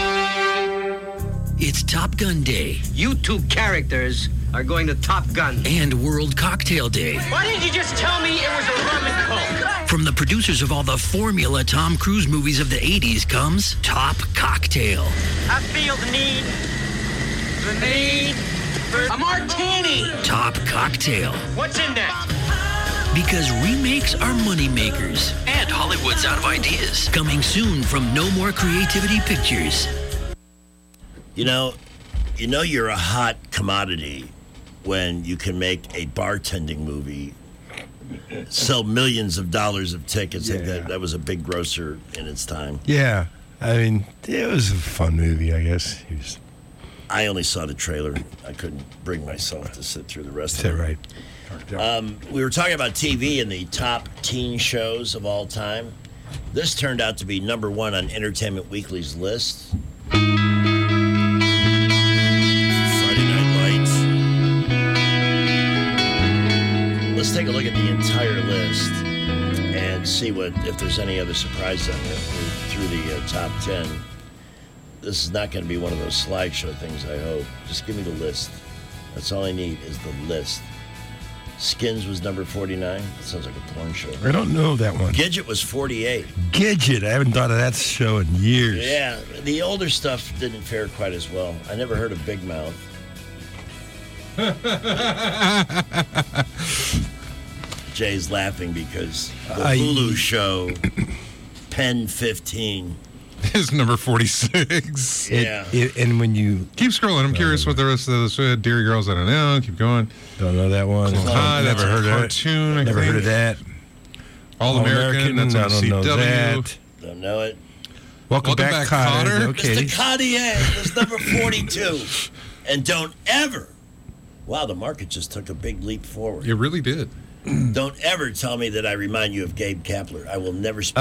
[SPEAKER 6] one.
[SPEAKER 12] It's Top Gun Day.
[SPEAKER 26] You two characters are going to Top Gun.
[SPEAKER 12] And World Cocktail Day.
[SPEAKER 26] Why didn't you just tell me it was a rum and coke?
[SPEAKER 12] From the producers of all the Formula Tom Cruise movies of the eighties comes Top Cocktail.
[SPEAKER 26] I feel the need, the need for a martini.
[SPEAKER 12] Top Cocktail.
[SPEAKER 26] What's in that?
[SPEAKER 12] Because remakes are money makers. And Hollywood's out of ideas. Coming soon from No More Creativity Pictures.
[SPEAKER 7] You know, you know you're a hot commodity when you can make a bartending movie sell millions of dollars of tickets.
[SPEAKER 17] Yeah.
[SPEAKER 7] I think that, that was a big grosser in its time.
[SPEAKER 17] Yeah. I mean, it was a fun movie, I guess. He was,
[SPEAKER 7] I only saw the trailer. I couldn't bring myself to sit through the rest
[SPEAKER 17] is
[SPEAKER 7] of
[SPEAKER 17] that
[SPEAKER 7] it.
[SPEAKER 17] right?
[SPEAKER 7] Um, we were talking about T V and the top teen shows of all time. This turned out to be number one on Entertainment Weekly's list. Friday Night Lights. Let's take a look at the entire list and see what if there's any other surprises on there through the uh, top ten. This is not going to be one of those slideshow things, I hope. Just give me the list. That's all I need is the list. Skins was number forty-nine. That sounds like a porn show.
[SPEAKER 17] I don't know that one.
[SPEAKER 7] Gidget was forty-eight.
[SPEAKER 17] Gidget. I haven't thought of that show in years.
[SPEAKER 7] Yeah, the older stuff didn't fare quite as well. I never heard of Big Mouth. Jay's laughing because the
[SPEAKER 3] I-
[SPEAKER 7] Hulu show, Pen fifteen.
[SPEAKER 3] Is number forty-six.
[SPEAKER 7] Yeah.
[SPEAKER 17] It, and when you
[SPEAKER 3] keep scrolling, I'm curious what the rest of those uh, Dairy Girls. I don't know. Keep going.
[SPEAKER 17] Don't know that one.
[SPEAKER 3] Clone High, that's
[SPEAKER 17] Never
[SPEAKER 3] a
[SPEAKER 17] heard of it.
[SPEAKER 3] cartoon. I
[SPEAKER 17] Never
[SPEAKER 3] think.
[SPEAKER 17] heard of that.
[SPEAKER 3] All American. That's
[SPEAKER 17] I
[SPEAKER 3] on
[SPEAKER 17] don't
[SPEAKER 3] C
[SPEAKER 17] know
[SPEAKER 3] W.
[SPEAKER 17] that.
[SPEAKER 7] Don't know it.
[SPEAKER 17] Welcome,
[SPEAKER 3] Welcome
[SPEAKER 17] back,
[SPEAKER 3] back,
[SPEAKER 17] Cotter.
[SPEAKER 3] Cotter.
[SPEAKER 17] Okay.
[SPEAKER 7] Mister Cartier was number forty-two. And don't ever, wow, the market just took a big leap forward.
[SPEAKER 3] It really did.
[SPEAKER 7] Don't ever tell me that I remind you of Gabe Kapler. I will never speak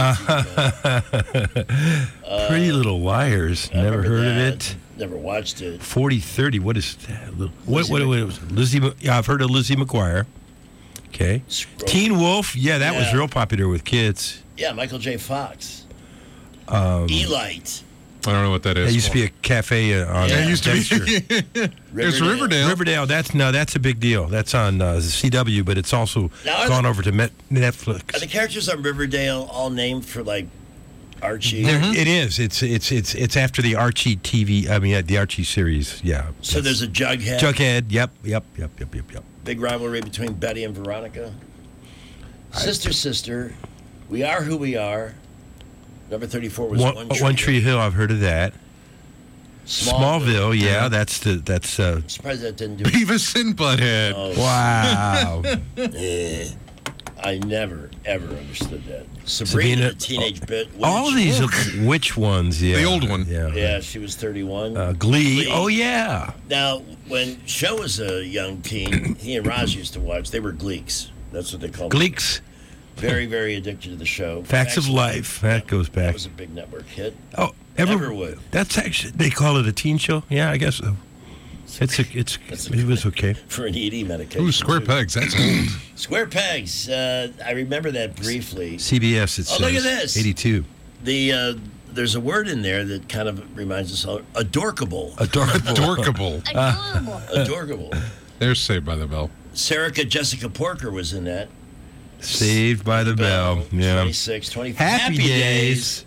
[SPEAKER 7] to you again.
[SPEAKER 17] Pretty Little Liars. Never
[SPEAKER 7] remember
[SPEAKER 17] heard
[SPEAKER 7] that.
[SPEAKER 17] of it.
[SPEAKER 7] Never watched it.
[SPEAKER 17] forty thirty. What is that? What, what, what, what was it? Lizzie? Mc- Yeah, I've heard of Lizzie McGuire. Okay. Teen Wolf. Yeah, that was
[SPEAKER 7] Yeah.
[SPEAKER 17] real popular with kids.
[SPEAKER 7] Yeah, Michael J. Fox.
[SPEAKER 17] Um,
[SPEAKER 7] Elite.
[SPEAKER 3] I don't know what that is.
[SPEAKER 17] That used to be a cafe uh, on.
[SPEAKER 3] Yeah, it used to be.
[SPEAKER 17] Dexter.
[SPEAKER 3] There's Riverdale.
[SPEAKER 17] Riverdale. That's no. That's a big deal. That's on uh, C W, but it's also
[SPEAKER 7] Now, are
[SPEAKER 17] gone
[SPEAKER 7] the-
[SPEAKER 17] over to Met- Netflix.
[SPEAKER 7] Are the characters on Riverdale all named for, like, Archie?
[SPEAKER 17] There- It is. It's it's it's it's after the Archie T V. I mean, uh, the Archie series. Yeah.
[SPEAKER 7] So there's a Jughead.
[SPEAKER 17] Jughead. Yep. Yep. Yep. Yep. Yep. Yep.
[SPEAKER 7] Big rivalry between Betty and Veronica. Sister, sister. We Are Who We Are. Number thirty-four was
[SPEAKER 17] One,
[SPEAKER 7] One,
[SPEAKER 17] One Tree Hill. I've heard of that. Smallville. yeah,
[SPEAKER 3] Yeah.
[SPEAKER 17] that's the that's. Uh,
[SPEAKER 7] I'm surprised that didn't do
[SPEAKER 3] Beavis and Butthead.
[SPEAKER 7] Oh,
[SPEAKER 17] wow.
[SPEAKER 7] eh. I never, ever understood that. Sabrina,
[SPEAKER 17] Sabrina-
[SPEAKER 7] the Teenage Bit.
[SPEAKER 17] all of these are witch ones. Yeah.
[SPEAKER 3] The old one.
[SPEAKER 17] Yeah.
[SPEAKER 7] Yeah, she was thirty-one.
[SPEAKER 17] Uh, Glee. Oh yeah.
[SPEAKER 7] Now, when Show was a young teen, he and Roz used to watch. They were Gleeks. That's what they called them.
[SPEAKER 17] Gleeks.
[SPEAKER 7] Very, very addicted to the show.
[SPEAKER 17] Facts of Life. That goes
[SPEAKER 7] That
[SPEAKER 17] back.
[SPEAKER 7] was a big network hit.
[SPEAKER 17] Oh, ever,
[SPEAKER 7] Everwood.
[SPEAKER 17] That's actually they call it a teen show. Yeah, I guess so. It's a, it's it was okay.
[SPEAKER 7] For an E D medication.
[SPEAKER 3] Ooh, Square
[SPEAKER 7] too.
[SPEAKER 3] Pegs. That's old.
[SPEAKER 7] Square Pegs. Uh, I remember that briefly.
[SPEAKER 17] C B S. It
[SPEAKER 7] Oh,
[SPEAKER 17] says
[SPEAKER 7] look at this.
[SPEAKER 17] eighty-two.
[SPEAKER 7] The uh, there's a word in there that kind of reminds us of adorkable.
[SPEAKER 17] Adorkable.
[SPEAKER 3] Adorkable.
[SPEAKER 7] Adorkable.
[SPEAKER 3] There's Saved by the Bell.
[SPEAKER 7] Serica Jessica Porker was in that.
[SPEAKER 17] Saved by the Bell. Yeah.
[SPEAKER 7] twenty-six, twenty-five.
[SPEAKER 17] Happy, days.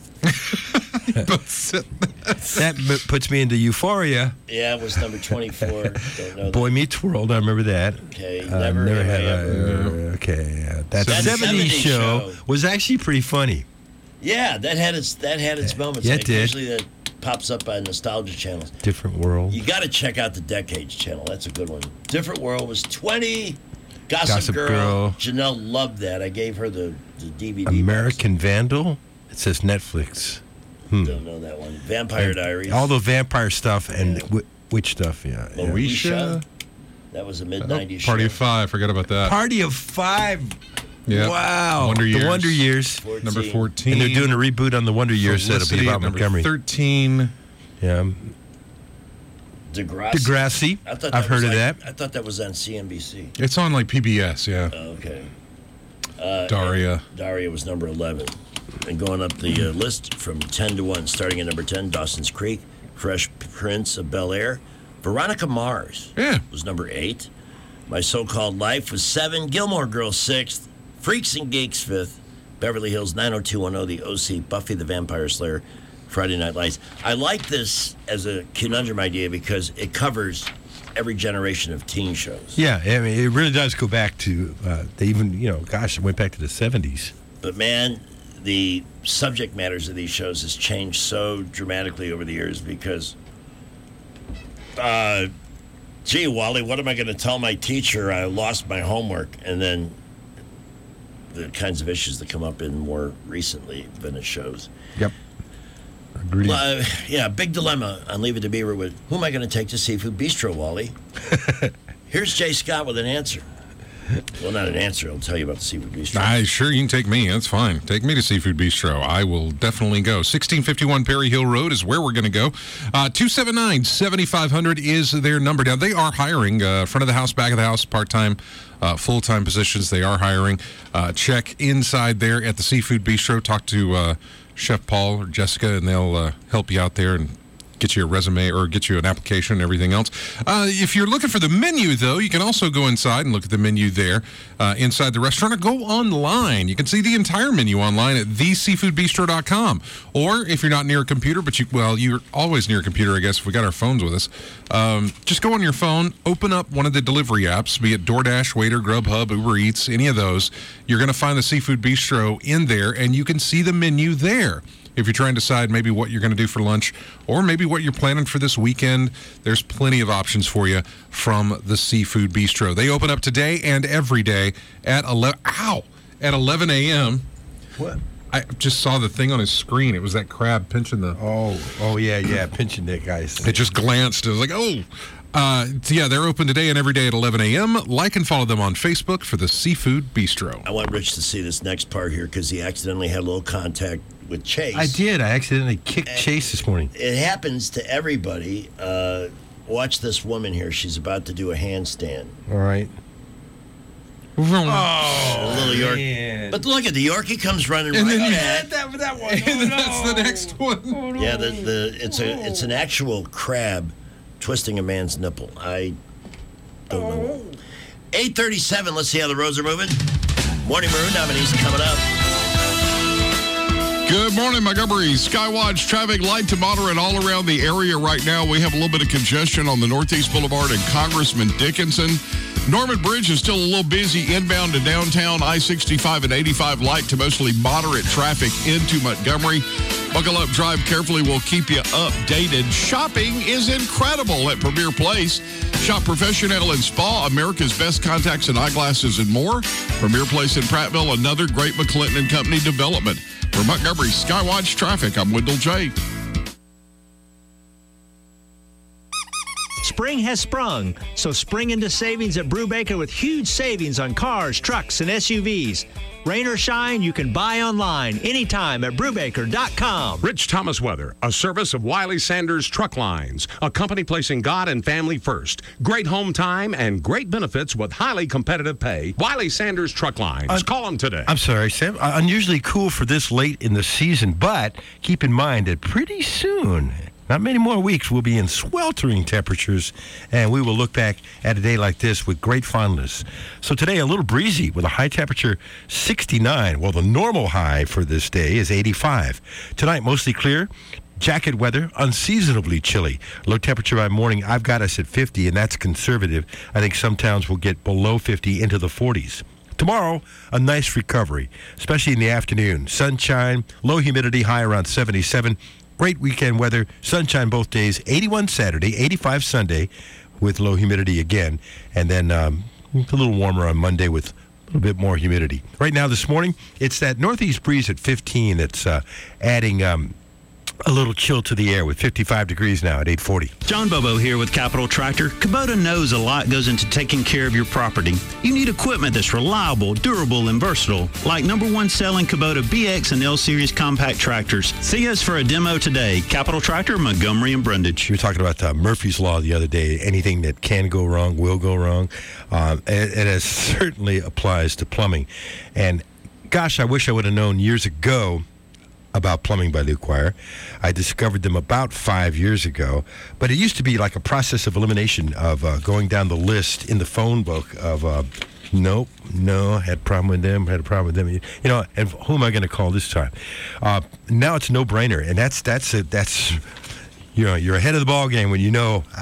[SPEAKER 17] that m- puts me into Euphoria.
[SPEAKER 7] Yeah, it was number twenty-four. Don't know
[SPEAKER 17] Boy Meets World. I remember that.
[SPEAKER 7] Okay,
[SPEAKER 17] Uh,
[SPEAKER 7] never,
[SPEAKER 17] never
[SPEAKER 7] have
[SPEAKER 17] had
[SPEAKER 7] I
[SPEAKER 17] a,
[SPEAKER 7] ever.
[SPEAKER 17] okay. Uh, that
[SPEAKER 7] That
[SPEAKER 17] seventies
[SPEAKER 7] seventies
[SPEAKER 17] show,
[SPEAKER 7] show.
[SPEAKER 17] was actually pretty funny.
[SPEAKER 7] Yeah, that had its that had its moments.
[SPEAKER 17] Yeah,
[SPEAKER 7] And
[SPEAKER 17] it did.
[SPEAKER 7] Occasionally that pops up on nostalgia channels.
[SPEAKER 17] Different world.
[SPEAKER 7] You got to check out the Decades channel. That's a good one. Different World was twenty. Gossip,
[SPEAKER 17] Gossip
[SPEAKER 7] Girl.
[SPEAKER 17] Girl.
[SPEAKER 7] Janelle loved that. I gave her the, the D V D.
[SPEAKER 17] American Vandal. It says Netflix. Hmm.
[SPEAKER 7] Don't know that one. Vampire Diaries.
[SPEAKER 17] All the vampire stuff and wi- witch stuff. Yeah. yeah.
[SPEAKER 7] Moesha. That was a mid nineties show.
[SPEAKER 3] Party of Five. Forgot about that.
[SPEAKER 17] Party of Five.
[SPEAKER 3] Yeah.
[SPEAKER 17] Wow.
[SPEAKER 3] Wonder Years.
[SPEAKER 17] The Wonder Years.
[SPEAKER 3] Number fourteen.
[SPEAKER 17] And they're doing a reboot on the Wonder Years that'll be
[SPEAKER 3] Felicity,
[SPEAKER 17] about
[SPEAKER 3] number
[SPEAKER 17] Montgomery.
[SPEAKER 3] thirteen.
[SPEAKER 17] Yeah.
[SPEAKER 7] Degrassi.
[SPEAKER 17] Degrassi.
[SPEAKER 7] I thought
[SPEAKER 17] I've
[SPEAKER 7] that was
[SPEAKER 17] heard of
[SPEAKER 7] like-
[SPEAKER 17] that.
[SPEAKER 7] I thought that was on C N B C.
[SPEAKER 3] It's on like P B S. Yeah.
[SPEAKER 7] Oh, okay. Uh,
[SPEAKER 3] Daria.
[SPEAKER 7] Daria was number eleven. And going up the uh, list from ten to one, starting at number ten, Dawson's Creek, Fresh Prince of Bel-Air. Veronica Mars
[SPEAKER 3] yeah.
[SPEAKER 7] was number eight. My So-Called Life was seven. Gilmore Girls sixth. Freaks and Geeks fifth. Beverly Hills nine oh two one oh, The O C, Buffy the Vampire Slayer, Friday Night Lights. I like this as a conundrum idea because it covers every generation of teen shows.
[SPEAKER 17] Yeah, I mean, it really does go back to, uh, they even, you know, gosh, it went back to the seventies.
[SPEAKER 7] But, man, the subject matters of these shows has changed so dramatically over the years because, uh, gee, Wally, what am I going to tell my teacher? I lost my homework. And then the kinds of issues that come up in more recently Venice shows.
[SPEAKER 17] Yep. Agreed.
[SPEAKER 7] Uh, yeah, big dilemma on Leave It to Beaver with who am I going to take to Seafood Bistro, Wally? Here's Jay Scott with an answer. Well, not an answer. I'll tell you about the Seafood Bistro.
[SPEAKER 3] I sure you can take me. That's fine. Take me to Seafood Bistro. I will definitely go. sixteen fifty-one Perry Hill Road is where we're going to go. Uh, two seven nine, seven five zero zero is their number. Now, they are hiring uh, front of the house, back of the house, part-time, uh, full-time positions. They are hiring. Uh, check inside there at the Seafood Bistro. Talk to uh, Chef Paul or Jessica, and they'll uh, help you out there and get you a resume or get you an application and everything else. Uh, if you're looking for the menu, though, you can also go inside and look at the menu there uh, inside the restaurant or go online. You can see the entire menu online at the seafood bistro dot com. Or if you're not near a computer, but you, well, you're always near a computer, I guess, if we got our phones with us, um, just go on your phone, open up one of the delivery apps, be it DoorDash, Waiter, Grubhub, Uber Eats, any of those. You're going to find the Seafood Bistro in there, and you can see the menu there. If you're trying to decide maybe what you're going to do for lunch or maybe what you're planning for this weekend, there's plenty of options for you from the Seafood Bistro. They open up today and every day at eleven. Ow! At eleven a.m.
[SPEAKER 17] What?
[SPEAKER 3] I just saw the thing on his screen. It was that crab pinching the.
[SPEAKER 17] Oh, oh yeah, yeah, pinching that guy's.
[SPEAKER 3] It just glanced. It was like, oh. Uh, yeah, they're open today and every day at eleven a.m. Like and follow them on Facebook for the Seafood Bistro.
[SPEAKER 7] I want Rich to see this next part here because he accidentally had a little contact with Chase.
[SPEAKER 17] I did. I accidentally kicked and Chase this morning.
[SPEAKER 7] It happens to everybody. Uh, watch this woman here. She's about to do a handstand.
[SPEAKER 17] All right.
[SPEAKER 7] Oh, a little Yorkie.
[SPEAKER 17] Man.
[SPEAKER 7] But look at the Yorkie comes running
[SPEAKER 3] and
[SPEAKER 7] right
[SPEAKER 3] then
[SPEAKER 7] back.
[SPEAKER 17] That, that one.
[SPEAKER 3] And
[SPEAKER 17] oh,
[SPEAKER 3] that's
[SPEAKER 17] no.
[SPEAKER 3] the next one.
[SPEAKER 17] Oh, no.
[SPEAKER 7] Yeah, the, the it's a it's an actual crab twisting a man's nipple. I don't
[SPEAKER 17] oh.
[SPEAKER 7] know. eight thirty-seven. Let's see how the roads are moving. Morning Maroon nominees coming up.
[SPEAKER 9] Good morning, Montgomery. Skywatch traffic light to moderate all around the area right now. We have a little bit of congestion on the Northeast Boulevard and Congressman Dickinson. Norman Bridge is still a little busy inbound to downtown. I sixty-five and eighty-five light to mostly moderate traffic into Montgomery. Buckle up, drive carefully. We'll keep you updated. Shopping is incredible at Premier Place. Shop Professional and Spa, America's best contacts and eyeglasses and more. Premier Place in Prattville, another great McClinton and Company development. For Montgomery Skywatch Traffic, I'm Wendell J.
[SPEAKER 16] Spring has sprung, so spring into savings at Brubaker with huge savings on cars, trucks, and S U Vs. Rain or shine, you can buy online anytime at Brubaker dot com.
[SPEAKER 11] Rich Thomas Weather, a service of Wiley Sanders Truck Lines, a company placing God and family first. Great home time and great benefits with highly competitive pay. Wiley Sanders Truck Lines.
[SPEAKER 17] Uh,
[SPEAKER 11] Call them today.
[SPEAKER 17] I'm sorry, Sam. Uh, unusually cool for this late in the season, but keep in mind that pretty soon, not many more weeks, we'll be in sweltering temperatures, and we will look back at a day like this with great fondness. So today, a little breezy with a high temperature sixty-nine. Well, the normal high for this day is eighty-five. Tonight, mostly clear. Jacket weather, unseasonably chilly. Low temperature by morning, I've got us at fifty, and that's conservative. I think some towns will get below fifty into the forties. Tomorrow, a nice recovery, especially in the afternoon. Sunshine, low humidity, high around seventy-seven. Great weekend weather, sunshine both days, eighty-one Saturday, eighty-five Sunday with low humidity again, and then um, a little warmer on Monday with a little bit more humidity. Right now this morning, it's that northeast breeze at fifteen that's uh, adding um, a little chill to the air with fifty-five degrees now at eight forty.
[SPEAKER 23] John Bobo here with Capital Tractor. Kubota knows a lot goes into taking care of your property. You need equipment that's reliable, durable, and versatile, like number one selling Kubota B X and L Series compact tractors. See us for a demo today. Capital Tractor, Montgomery and Brundage.
[SPEAKER 17] You were talking about uh, Murphy's Law the other day. Anything that can go wrong will go wrong. Um, and, and it certainly applies to plumbing. And gosh, I wish I would have known years ago about Plumbing by Luke Wire. I discovered them about five years ago, but it used to be like a process of elimination of uh, going down the list in the phone book of uh, nope, no, had a problem with them, had a problem with them. You know, and who am I going to call this time? Uh, now it's a no-brainer, and that's that's a, that's you know you're ahead of the ball game when you know uh,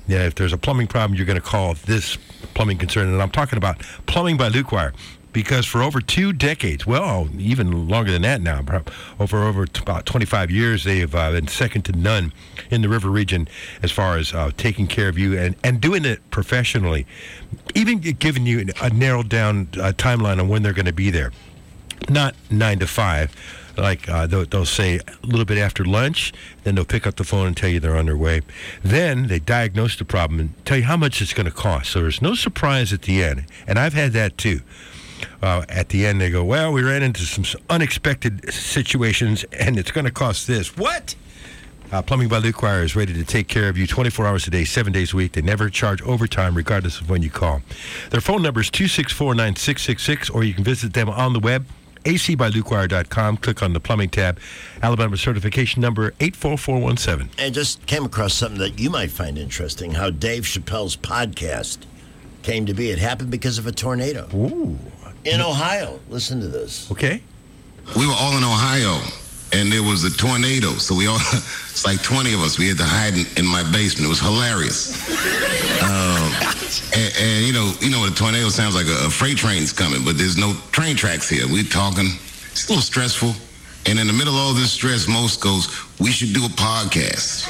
[SPEAKER 17] Yeah, if there's a plumbing problem, you're going to call this plumbing concern. And I'm talking about Plumbing by Luke Wire. Because for over two decades, well, even longer than that now, over over t- about twenty-five years, they have uh, been second to none in the river region as far as uh, taking care of you and, and doing it professionally, even giving you a narrowed down uh, timeline on when they're going to be there. Not nine to five, like uh, they'll, they'll say a little bit after lunch, then they'll pick up the phone and tell you they're on their way. Then they diagnose the problem and tell you how much it's going to cost. So there's no surprise at the end, and I've had that too. Uh, at the end, they go, well, we ran into some unexpected situations, and it's going to cost this. What? Uh, Plumbing by Luke Wire is ready to take care of you twenty-four hours a day, seven days a week. They never charge overtime, regardless of when you call. Their phone number is two six four, nine six six six, or you can visit them on the web, a c by luke wire dot com. Click on the plumbing tab. Alabama certification number eight four four one seven.
[SPEAKER 7] And just came across something that you might find interesting, how Dave Chappelle's podcast came to be. It happened because of a tornado.
[SPEAKER 17] Ooh.
[SPEAKER 7] In Ohio. Listen to this.
[SPEAKER 17] Okay.
[SPEAKER 14] We were all in Ohio, and there was a tornado. So we all, it's like twenty of us. We had to hide in, in my basement. It was hilarious. um, and, and, you know, you know what a tornado sounds like, a, a freight train's coming, but there's no train tracks here. We're talking. It's a little stressful. And in the middle of all this stress, Most goes, we should do a podcast.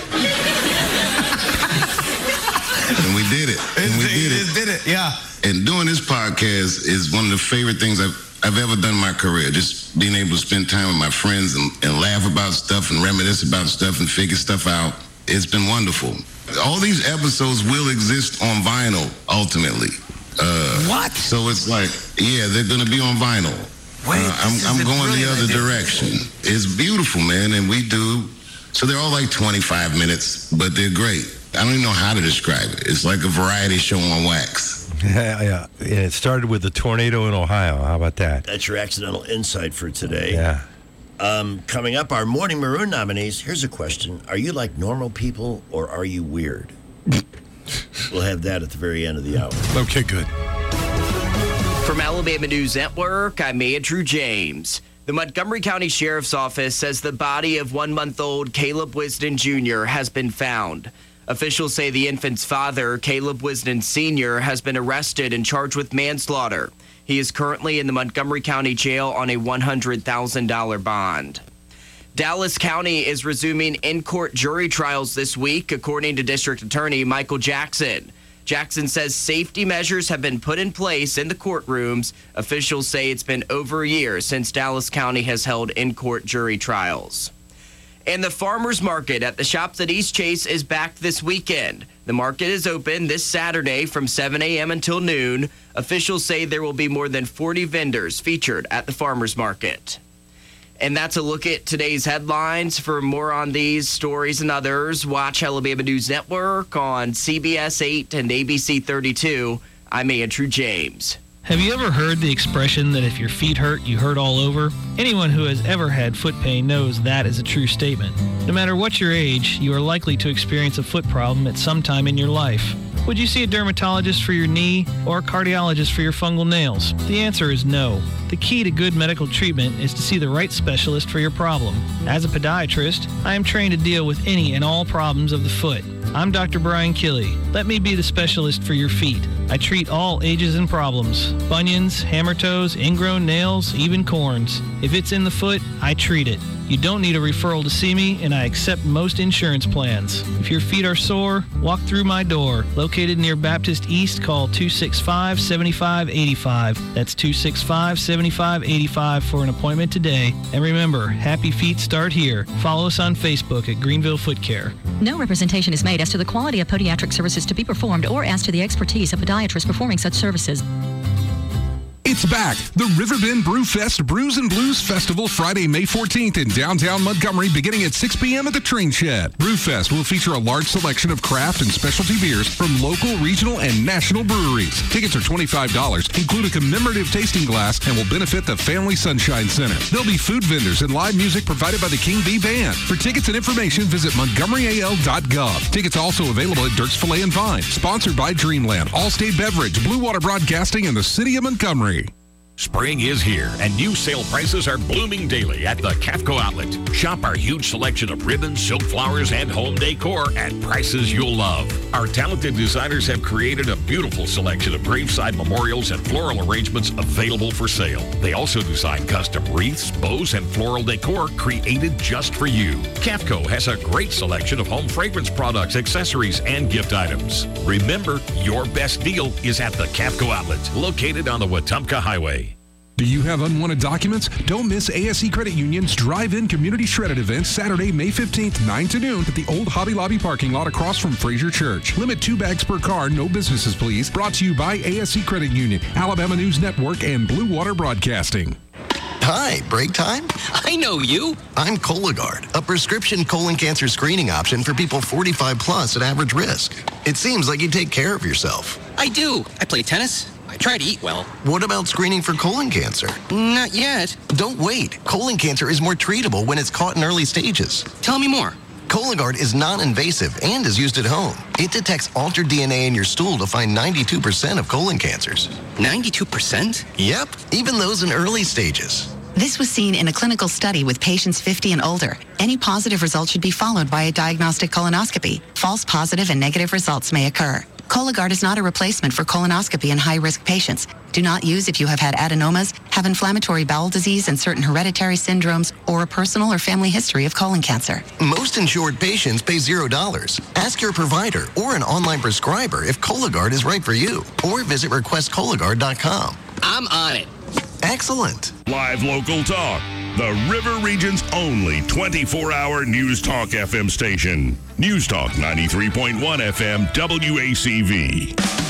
[SPEAKER 14] And we did it. And we did it.
[SPEAKER 15] did it, yeah.
[SPEAKER 14] And doing this podcast is one of the favorite things I've I've ever done in my career. Just being able to spend time with my friends and, and laugh about stuff and reminisce about stuff and figure stuff out. It's been wonderful. All these episodes will exist on vinyl, ultimately. Uh,
[SPEAKER 15] what?
[SPEAKER 14] So it's like, yeah, they're going to be on vinyl.
[SPEAKER 15] Wait,
[SPEAKER 14] uh, I'm, I'm going the other
[SPEAKER 15] idea.
[SPEAKER 14] direction. It's beautiful, man, and we do. So they're all like twenty-five minutes, but they're great. I don't even know how to describe it. It's like a variety show on wax.
[SPEAKER 17] Yeah, yeah. And it started with the tornado in Ohio. How about that?
[SPEAKER 7] That's your accidental insight for today.
[SPEAKER 17] Yeah.
[SPEAKER 7] Um, coming up, our Morning Maroon nominees. Here's a question. Are you like normal people or are you weird? We'll have that at the very end of the hour.
[SPEAKER 9] Okay, good.
[SPEAKER 1] From Alabama News Network, I'm Andrew James. The Montgomery County Sheriff's Office says the body of one-month-old Caleb Wisden Junior has been found. Officials say the infant's father, Caleb Wisden Senior, has been arrested and charged with manslaughter. He is currently in the Montgomery County Jail on a one hundred thousand dollars bond. Dallas County is resuming in-court jury trials this week, according to District Attorney Michael Jackson. Jackson says safety measures have been put in place in the courtrooms. Officials say it's been over a year since Dallas County has held in-court jury trials. And the farmers market at the Shops at East Chase is back this weekend. The market is open this Saturday from seven a.m. until noon. Officials say there will be more than forty vendors featured at the farmers market. And that's a look at today's headlines. For more on these stories and others, watch Alabama News Network on C B S eight and A B C thirty-two. I'm Andrew James.
[SPEAKER 18] Have you ever heard the expression that if your feet hurt, you hurt all over? Anyone who has ever had foot pain knows that is a true statement. No matter what your age, you are likely to experience a foot problem at some time in your life. Would you see a dermatologist for your knee or a cardiologist for your fungal nails? The answer is no. The key to good medical treatment is to see the right specialist for your problem. As a podiatrist, I am trained to deal with any and all problems of the foot. I'm Doctor Brian Killey. Let me be the specialist for your feet. I treat all ages and problems. Bunions, hammer toes, ingrown nails, even corns. If it's in the foot, I treat it. You don't need a referral to see me, and I accept most insurance plans. If your feet are sore, walk through my door. Located near Baptist East, call two six five, seven five eight five. That's two six five, seven five eight five for an appointment today. And remember, happy feet start here. Follow us on Facebook at Greenville Foot Care.
[SPEAKER 19] No representation is made as to the quality of podiatric services to be performed or as to the expertise of podiatrists performing such services.
[SPEAKER 3] It's back. The Riverbend Brewfest Brews and Blues Festival, Friday, May fourteenth in downtown Montgomery, beginning at six p.m. at the Train Shed. Brewfest will feature a large selection of craft and specialty beers from local, regional, and national breweries. Tickets are twenty-five dollars, include a commemorative tasting glass, and will benefit the Family Sunshine Center. There'll be food vendors and live music provided by the King Bee Band. For tickets and information, visit montgomery a l dot gov. Tickets also available at Dirk's Filet and Vine. Sponsored by Dreamland, Allstate Beverage, Blue Water Broadcasting, and the City of Montgomery.
[SPEAKER 2] Spring is here, and new sale prices are blooming daily at the Cafco Outlet. Shop our huge selection of ribbons, silk flowers, and home decor at prices you'll love. Our talented designers have created a beautiful selection of graveside memorials and floral arrangements available for sale. They also design custom wreaths, bows, and floral decor created just for you. Cafco has a great selection of home fragrance products, accessories, and gift items. Remember, your best deal is at the Cafco Outlet, located on the Wetumpka Highway.
[SPEAKER 3] Do you have unwanted documents? Don't miss A S E Credit Union's Drive-In Community Shredded event Saturday, May fifteenth, nine to noon at the old Hobby Lobby parking lot across from Fraser Church. Limit two bags per car, no businesses please. Brought to you by A S E Credit Union, Alabama News Network, and Blue Water Broadcasting.
[SPEAKER 4] Hi, break time? I know you. I'm Cologuard, a prescription colon cancer screening option for people forty-five plus at average risk. It seems like you take care of yourself.
[SPEAKER 15] I do. I play tennis. I try to eat well.
[SPEAKER 4] What about screening for colon cancer?
[SPEAKER 15] Not yet.
[SPEAKER 4] Don't wait. Colon cancer is more treatable when it's caught in early stages.
[SPEAKER 15] Tell me more.
[SPEAKER 4] Cologuard is non-invasive and is used at home. It detects altered D N A in your stool to find ninety-two percent of colon cancers.
[SPEAKER 15] ninety-two percent?
[SPEAKER 4] Yep, even those in early stages.
[SPEAKER 20] This was seen in a clinical study with patients fifty and older. Any positive result should be followed by a diagnostic colonoscopy. False positive and negative results may occur. Cologuard is not a replacement for colonoscopy in high-risk patients. Do not use if you have had adenomas, have inflammatory bowel disease and certain hereditary syndromes, or a personal or family history of colon cancer.
[SPEAKER 4] Most insured patients pay zero dollars. Ask your provider or an online prescriber if Cologuard is right for you, or visit request cologuard dot com.
[SPEAKER 15] I'm on it.
[SPEAKER 4] Excellent.
[SPEAKER 6] Live local talk. The River Region's only twenty-four hour News Talk F M station. News Talk ninety-three point one F M W A C V.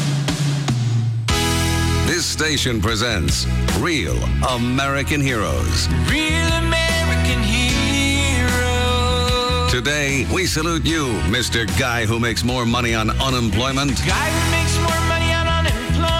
[SPEAKER 21] This station presents Real American Heroes.
[SPEAKER 22] Real American Heroes.
[SPEAKER 21] Today, we salute you, Mister Guy who makes more money on unemployment.
[SPEAKER 22] Guy who makes more money on unemployment.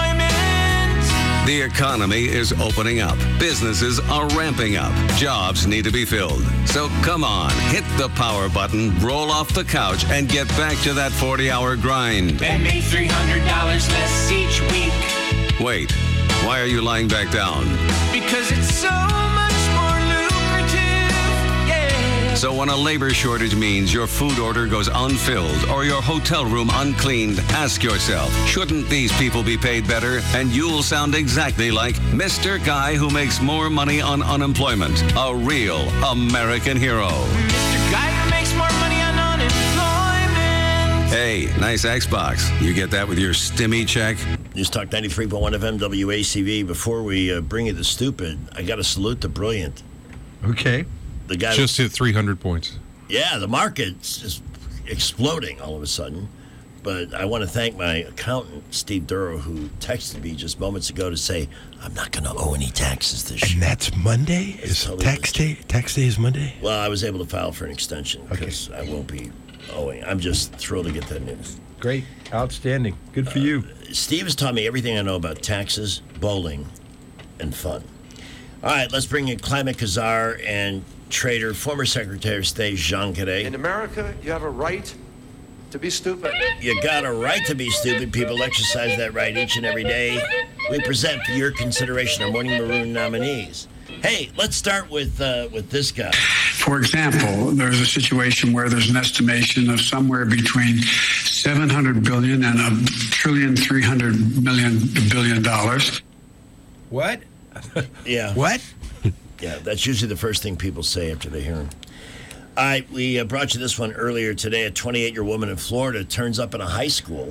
[SPEAKER 21] The economy is opening up. Businesses are ramping up. Jobs need to be filled. So come on, hit the power button, roll off the couch, and get back to that forty hour grind.
[SPEAKER 22] And make three hundred dollars less each week.
[SPEAKER 21] Wait, why are you lying back down?
[SPEAKER 22] Because it's so much more lucrative, yeah.
[SPEAKER 21] So when a labor shortage means your food order goes unfilled or your hotel room uncleaned, ask yourself, shouldn't these people be paid better? And you'll sound exactly like Mister Guy who makes more money on unemployment. A real American hero.
[SPEAKER 22] Mister Guy who makes more money on unemployment.
[SPEAKER 21] Hey, nice Xbox. You get that with your stimmy check?
[SPEAKER 7] News Talk ninety-three point one F M W A C V. Before we uh, bring you the stupid, I got to salute the brilliant.
[SPEAKER 17] Okay.
[SPEAKER 7] The guy
[SPEAKER 3] just hit three hundred points.
[SPEAKER 7] Yeah, the market's just exploding all of a sudden. But I want to thank my accountant, Steve Duro, who texted me just moments ago to say, I'm not going to owe any taxes this year.
[SPEAKER 17] And that's Monday? Is
[SPEAKER 7] totally
[SPEAKER 17] tax day? Tax day is Monday?
[SPEAKER 7] Well, I was able to file for an extension because okay. I won't be owing. I'm just thrilled to get that news.
[SPEAKER 17] Great. Outstanding. Good for uh, you.
[SPEAKER 7] Steve has taught me everything I know about taxes, bowling, and fun. All right, let's bring in Climate Kazar and trader, former Secretary of State Jean Cadet.
[SPEAKER 27] In America, you have a right to be stupid.
[SPEAKER 7] You got a right to be stupid. People exercise that right each and every day. We present for your consideration our Morning Maroon nominees. Hey, let's start with uh, with this guy.
[SPEAKER 28] For example, there's a situation where there's an estimation of somewhere between seven hundred billion and a trillion three hundred million billion dollars.
[SPEAKER 17] What?
[SPEAKER 7] Yeah.
[SPEAKER 17] What?
[SPEAKER 7] Yeah, that's usually the first thing people say after they hear him. All right, we uh, brought you this one earlier today. A twenty-eight-year-old woman in Florida turns up in a high school,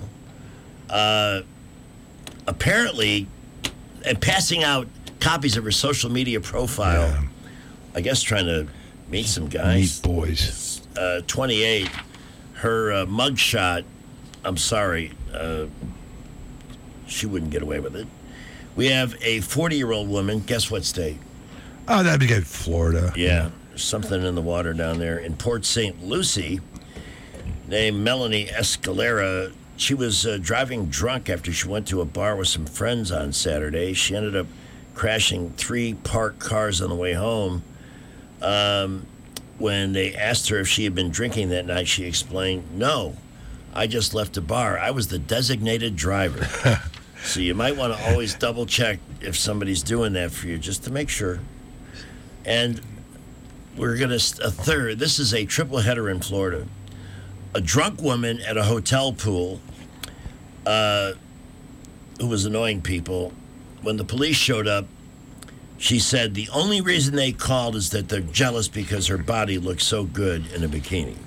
[SPEAKER 7] uh, apparently, and passing out copies of her social media profile. Yeah. I guess trying to meet some guys.
[SPEAKER 17] Meet boys.
[SPEAKER 7] Uh, twenty-eight. Her uh, mugshot, I'm sorry, uh, she wouldn't get away with it. We have a forty-year-old woman. Guess what state?
[SPEAKER 17] Oh, that'd be good. Florida.
[SPEAKER 7] Yeah. There's something in the water down there. In Port Saint Lucie, named Melanie Escalera. She was uh, driving drunk after she went to a bar with some friends on Saturday. She ended up crashing three parked cars on the way home. Um, when they asked her if she had been drinking that night, she explained, no, I just left a bar. I was the designated driver. So you might want to always double check if somebody's doing that for you, just to make sure. And we're going to, a third, this is a triple header in Florida. A drunk woman at a hotel pool uh, who was annoying people. When the police showed up, she said the only reason they called is that they're jealous because her body looks so good in a bikini.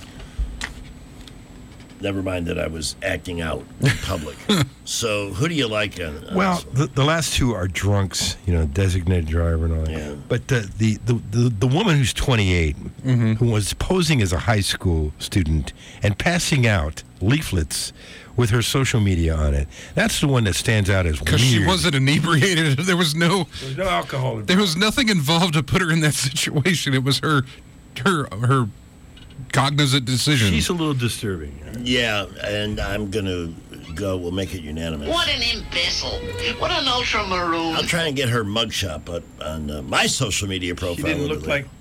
[SPEAKER 7] Never mind that I was acting out in public. So who do you like? On, on
[SPEAKER 17] well, the, the last two are drunks, you know, designated driver and all that.
[SPEAKER 7] Yeah.
[SPEAKER 17] But the, the, the, the, the woman who's twenty-eight, mm-hmm. who was posing as a high school student and passing out leaflets with her social media on it, that's the one that stands out as weird.
[SPEAKER 3] Because she wasn't inebriated. There was no...
[SPEAKER 17] There was no alcohol involved.
[SPEAKER 3] There was nothing involved to put her in that situation. It was her... her, her cognizant decision.
[SPEAKER 17] She's a little disturbing.
[SPEAKER 7] Yeah, and I'm going to go. We'll make it unanimous.
[SPEAKER 5] What an imbecile. What an ultra-maroon.
[SPEAKER 7] I'll try and get her mugshot up on uh, my social media profile.
[SPEAKER 17] She didn't look like...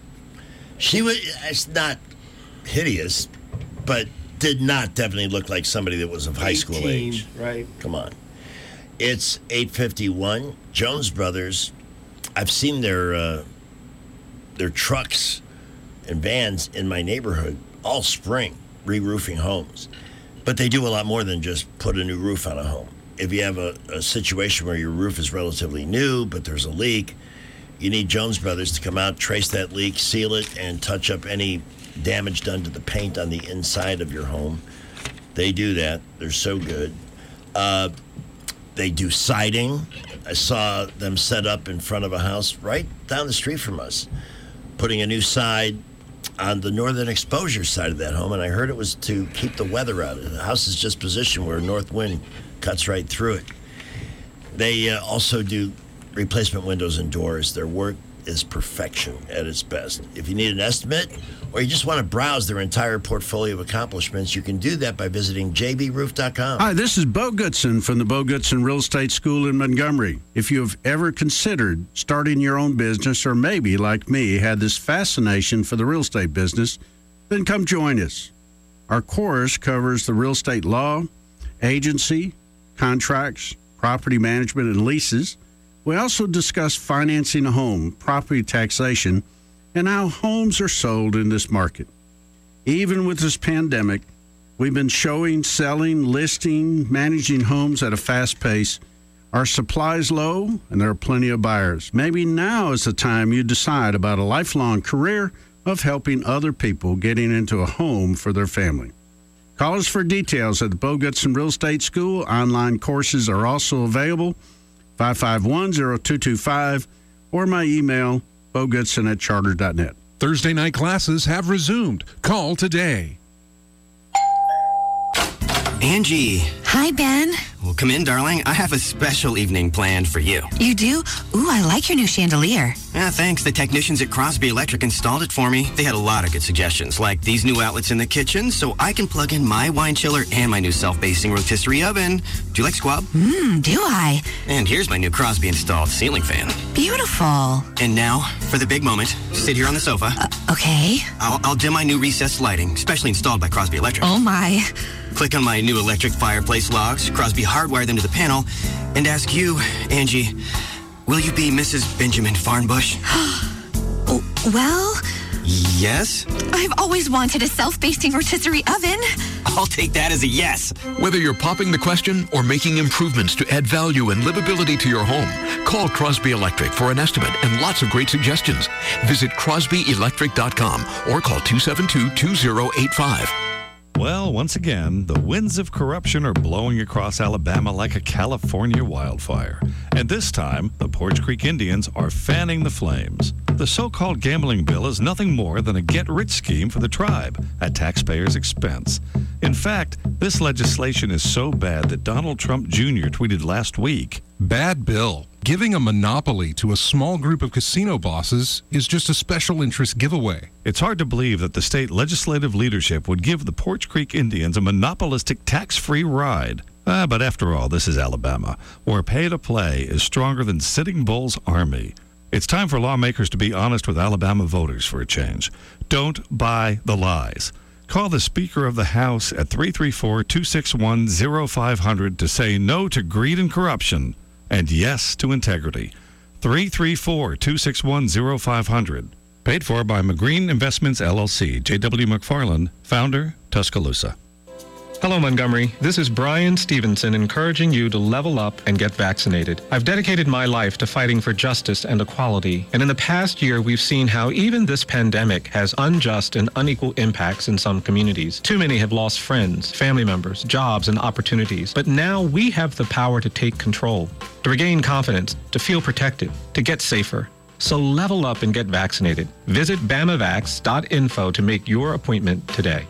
[SPEAKER 7] She was... It's not hideous, but did not definitely look like somebody that was of high school age.
[SPEAKER 17] Right.
[SPEAKER 7] Come on. It's eight fifty-one. Jones Brothers. I've seen their uh, their trucks and vans in my neighborhood all spring, re-roofing homes. But they do a lot more than just put a new roof on a home. If you have a, a situation where your roof is relatively new, but there's a leak, you need Jones Brothers to come out, trace that leak, seal it, and touch up any damage done to the paint on the inside of your home. They do that. They're so good. Uh, they do siding. I saw them set up in front of a house right down the street from us, putting a new side on the northern exposure side of that home, and I heard it was to keep the weather out. The house is just positioned where a north wind cuts right through it. They uh, also do replacement windows and doors. Their work is perfection at its best. If you need an estimate or you just want to browse their entire portfolio of accomplishments, you can do that by visiting j b roof dot com.
[SPEAKER 8] Hi, this is Bo Goodson from the Bo Goodson Real Estate School in Montgomery. If you have ever considered starting your own business, or maybe, like me, had this fascination for the real estate business, then come join us. Our course covers the real estate law, agency, contracts, property management, and leases. We also discuss financing a home, property taxation, and how homes are sold in this market. Even with this pandemic, we've been showing, selling, listing, managing homes at a fast pace. Our supply is low, and there are plenty of buyers. Maybe now is the time you decide about a lifelong career of helping other people getting into a home for their family. Call us for details at the Bo Goodson Real Estate School. Online courses are also available. five five one, zero two two five, or my email, bogoodson at charter dot net.
[SPEAKER 3] Thursday night classes have resumed. Call today.
[SPEAKER 15] Angie.
[SPEAKER 10] Hi, Ben.
[SPEAKER 15] Well, come in, darling. I have a special evening planned for you.
[SPEAKER 10] You do? Ooh, I like your new chandelier.
[SPEAKER 15] Yeah, thanks. The technicians at Crosby Electric installed it for me. They had a lot of good suggestions, like these new outlets in the kitchen, so I can plug in my wine chiller and my new self-basting rotisserie oven. Do you like squab?
[SPEAKER 10] Mmm, do I?
[SPEAKER 15] And here's my new Crosby installed ceiling fan.
[SPEAKER 10] Beautiful.
[SPEAKER 15] And now, for the big moment, sit here on the sofa.
[SPEAKER 10] Uh, okay.
[SPEAKER 15] I'll, I'll dim my new recessed lighting, specially installed by Crosby Electric.
[SPEAKER 10] Oh, my.
[SPEAKER 15] Click on my new electric fireplace logs. Crosby hardwired them to the panel. And ask you, Angie, will you be Missus Benjamin Farnbush?
[SPEAKER 10] Well...
[SPEAKER 15] Yes?
[SPEAKER 10] I've always wanted a self-basting rotisserie oven.
[SPEAKER 15] I'll take that as a yes.
[SPEAKER 12] Whether you're popping the question or making improvements to add value and livability to your home, call Crosby Electric for an estimate and lots of great suggestions. Visit crosby electric dot com or call two seven two, two zero eight five.
[SPEAKER 13] Well, once again, the winds of corruption are blowing across Alabama like a California wildfire. And this time, the Porch Creek Indians are fanning the flames. The so-called gambling bill is nothing more than a get-rich scheme for the tribe at taxpayers' expense. In fact, this legislation is so bad that Donald Trump Junior tweeted last week,
[SPEAKER 3] "Bad bill. Giving a monopoly to a small group of casino bosses is just a special interest giveaway."
[SPEAKER 13] It's hard to believe that the state legislative leadership would give the Porch Creek Indians a monopolistic tax-free ride. Ah, but after all, this is Alabama, where pay-to-play is stronger than Sitting Bull's army. It's time for lawmakers to be honest with Alabama voters for a change. Don't buy the lies. Call the Speaker of the House at three three four, two six one, zero five zero zero to say no to greed and corruption and yes to integrity. three three four, two six one, zero five zero zero. Paid for by McGreen Investments, L L C. J W McFarland, founder, Tuscaloosa.
[SPEAKER 9] Hello, Montgomery. This is Brian Stevenson encouraging you to level up and get vaccinated. I've dedicated my life to fighting for justice and equality, and in the past year, we've seen how even this pandemic has unjust and unequal impacts in some communities. Too many have lost friends, family members, jobs, and opportunities. But now we have the power to take control, to regain confidence, to feel protected, to get safer. So level up and get vaccinated. Visit bama vax dot info to make your appointment today.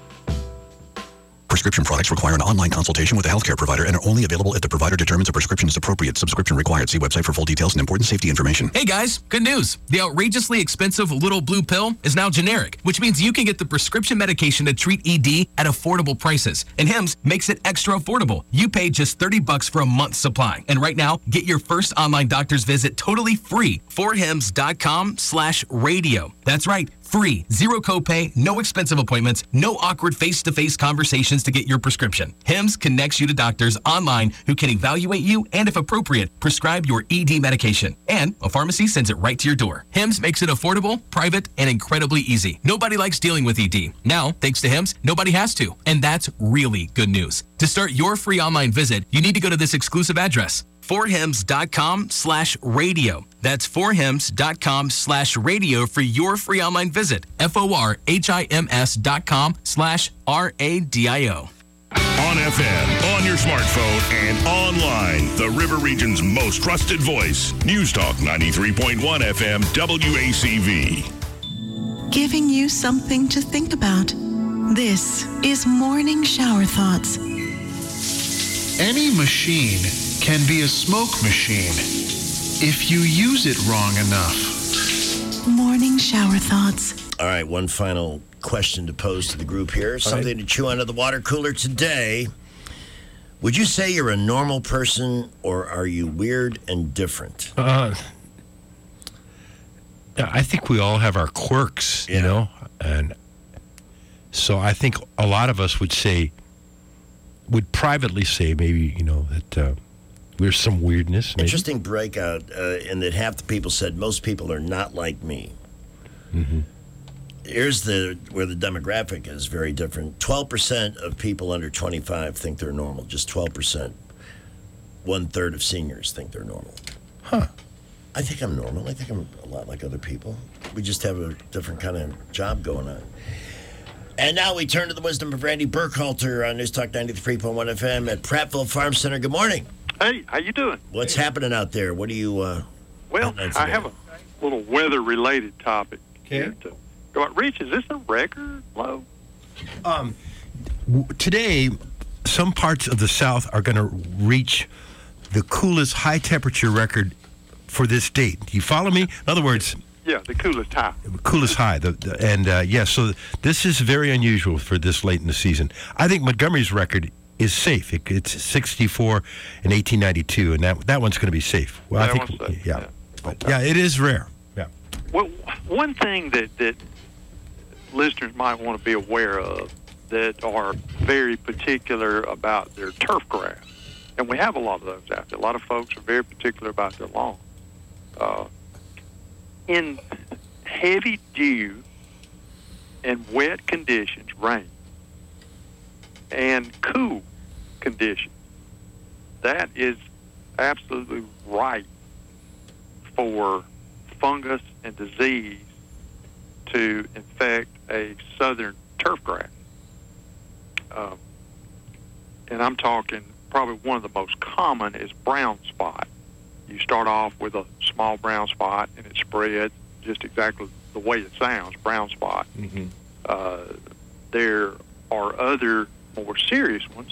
[SPEAKER 11] Prescription products require an online consultation with a healthcare provider and are only available if the provider determines a prescription is appropriate. Subscription required. See website for full details and important safety information.
[SPEAKER 14] Hey guys, good news. The outrageously expensive Little Blue Pill is now generic, which means you can get the prescription medication to treat E D at affordable prices. And Hims makes it extra affordable. You pay just thirty bucks for a month's supply. And right now, get your first online doctor's visit totally free. four hims dot com slash radio. That's right. Free, zero copay, no expensive appointments, no awkward face-to-face conversations to get your prescription. Hims connects you to doctors online who can evaluate you and, if appropriate, prescribe your E D medication. And a pharmacy sends it right to your door. Hims makes it affordable, private, and incredibly easy. Nobody likes dealing with E D. Now, thanks to Hims, nobody has to. And that's really good news. To start your free online visit, you need to go to this exclusive address. four hims dot com slash radio. That's four hims dot com slash radio for your free online visit. F O R H I M S dot com slash R A D I O.
[SPEAKER 6] On F M, on your smartphone, and online. The River Region's most trusted voice. News Talk ninety-three point one F M W A C V.
[SPEAKER 16] Giving you something to think about. This is Morning Shower Thoughts.
[SPEAKER 23] Any machine can be a smoke machine if you use it wrong enough.
[SPEAKER 16] Morning Shower Thoughts.
[SPEAKER 7] All right, one final question to pose to the group here. Something to chew under the water cooler today. Would you say you're a normal person, or are you weird and different?
[SPEAKER 17] Uh, I think we all have our quirks, you know, and so I think a lot of us would say, would privately say maybe, you know, that uh, there's some weirdness. Maybe.
[SPEAKER 7] Interesting breakout uh, in that half the people said most people are not like me.
[SPEAKER 17] Mm-hmm.
[SPEAKER 7] Here's the where the demographic is very different. twelve percent of people under twenty-five think they're normal. Just twelve percent. One-third of seniors think they're normal.
[SPEAKER 17] Huh.
[SPEAKER 7] I think I'm normal. I think I'm a lot like other people. We just have a different kind of job going on. And now we turn to the wisdom of Randy Burkhalter on News Talk ninety-three point one F M at Prattville Farm Center. Good morning.
[SPEAKER 24] Hey, how you doing?
[SPEAKER 7] What's happening out there? What do you... Uh,
[SPEAKER 24] well, I have a little weather-related topic.
[SPEAKER 17] Okay.
[SPEAKER 24] To go out. Rich, is this a record low?
[SPEAKER 17] Um, w- today, some parts of the South are going to reach the coolest high-temperature record for this date. Do you follow me? In other words...
[SPEAKER 24] Yeah, the coolest high.
[SPEAKER 17] Coolest high. The, the, and, uh, yes, yeah, so this is very unusual for this late in the season. I think Montgomery's record is safe. It, it's sixty-four in eighteen ninety-two, and that that one's going to be safe. Well,
[SPEAKER 24] that
[SPEAKER 17] I think,
[SPEAKER 24] one's safe,
[SPEAKER 17] yeah.
[SPEAKER 24] yeah.
[SPEAKER 17] But, yeah, it is rare. Yeah.
[SPEAKER 24] Well, one thing that, that listeners might want to be aware of that are very particular about their turf grass, and we have a lot of those out there. A lot of folks are very particular about their lawn. Uh, in heavy dew and wet conditions, rain, and cool conditions, that is absolutely right for fungus and disease to infect a southern turf grass. Um, and I'm talking probably one of the most common is brown spot. You start off with a small brown spot and it spreads just exactly the way it sounds, brown spot.
[SPEAKER 17] Mm-hmm.
[SPEAKER 24] Uh, there are other more serious ones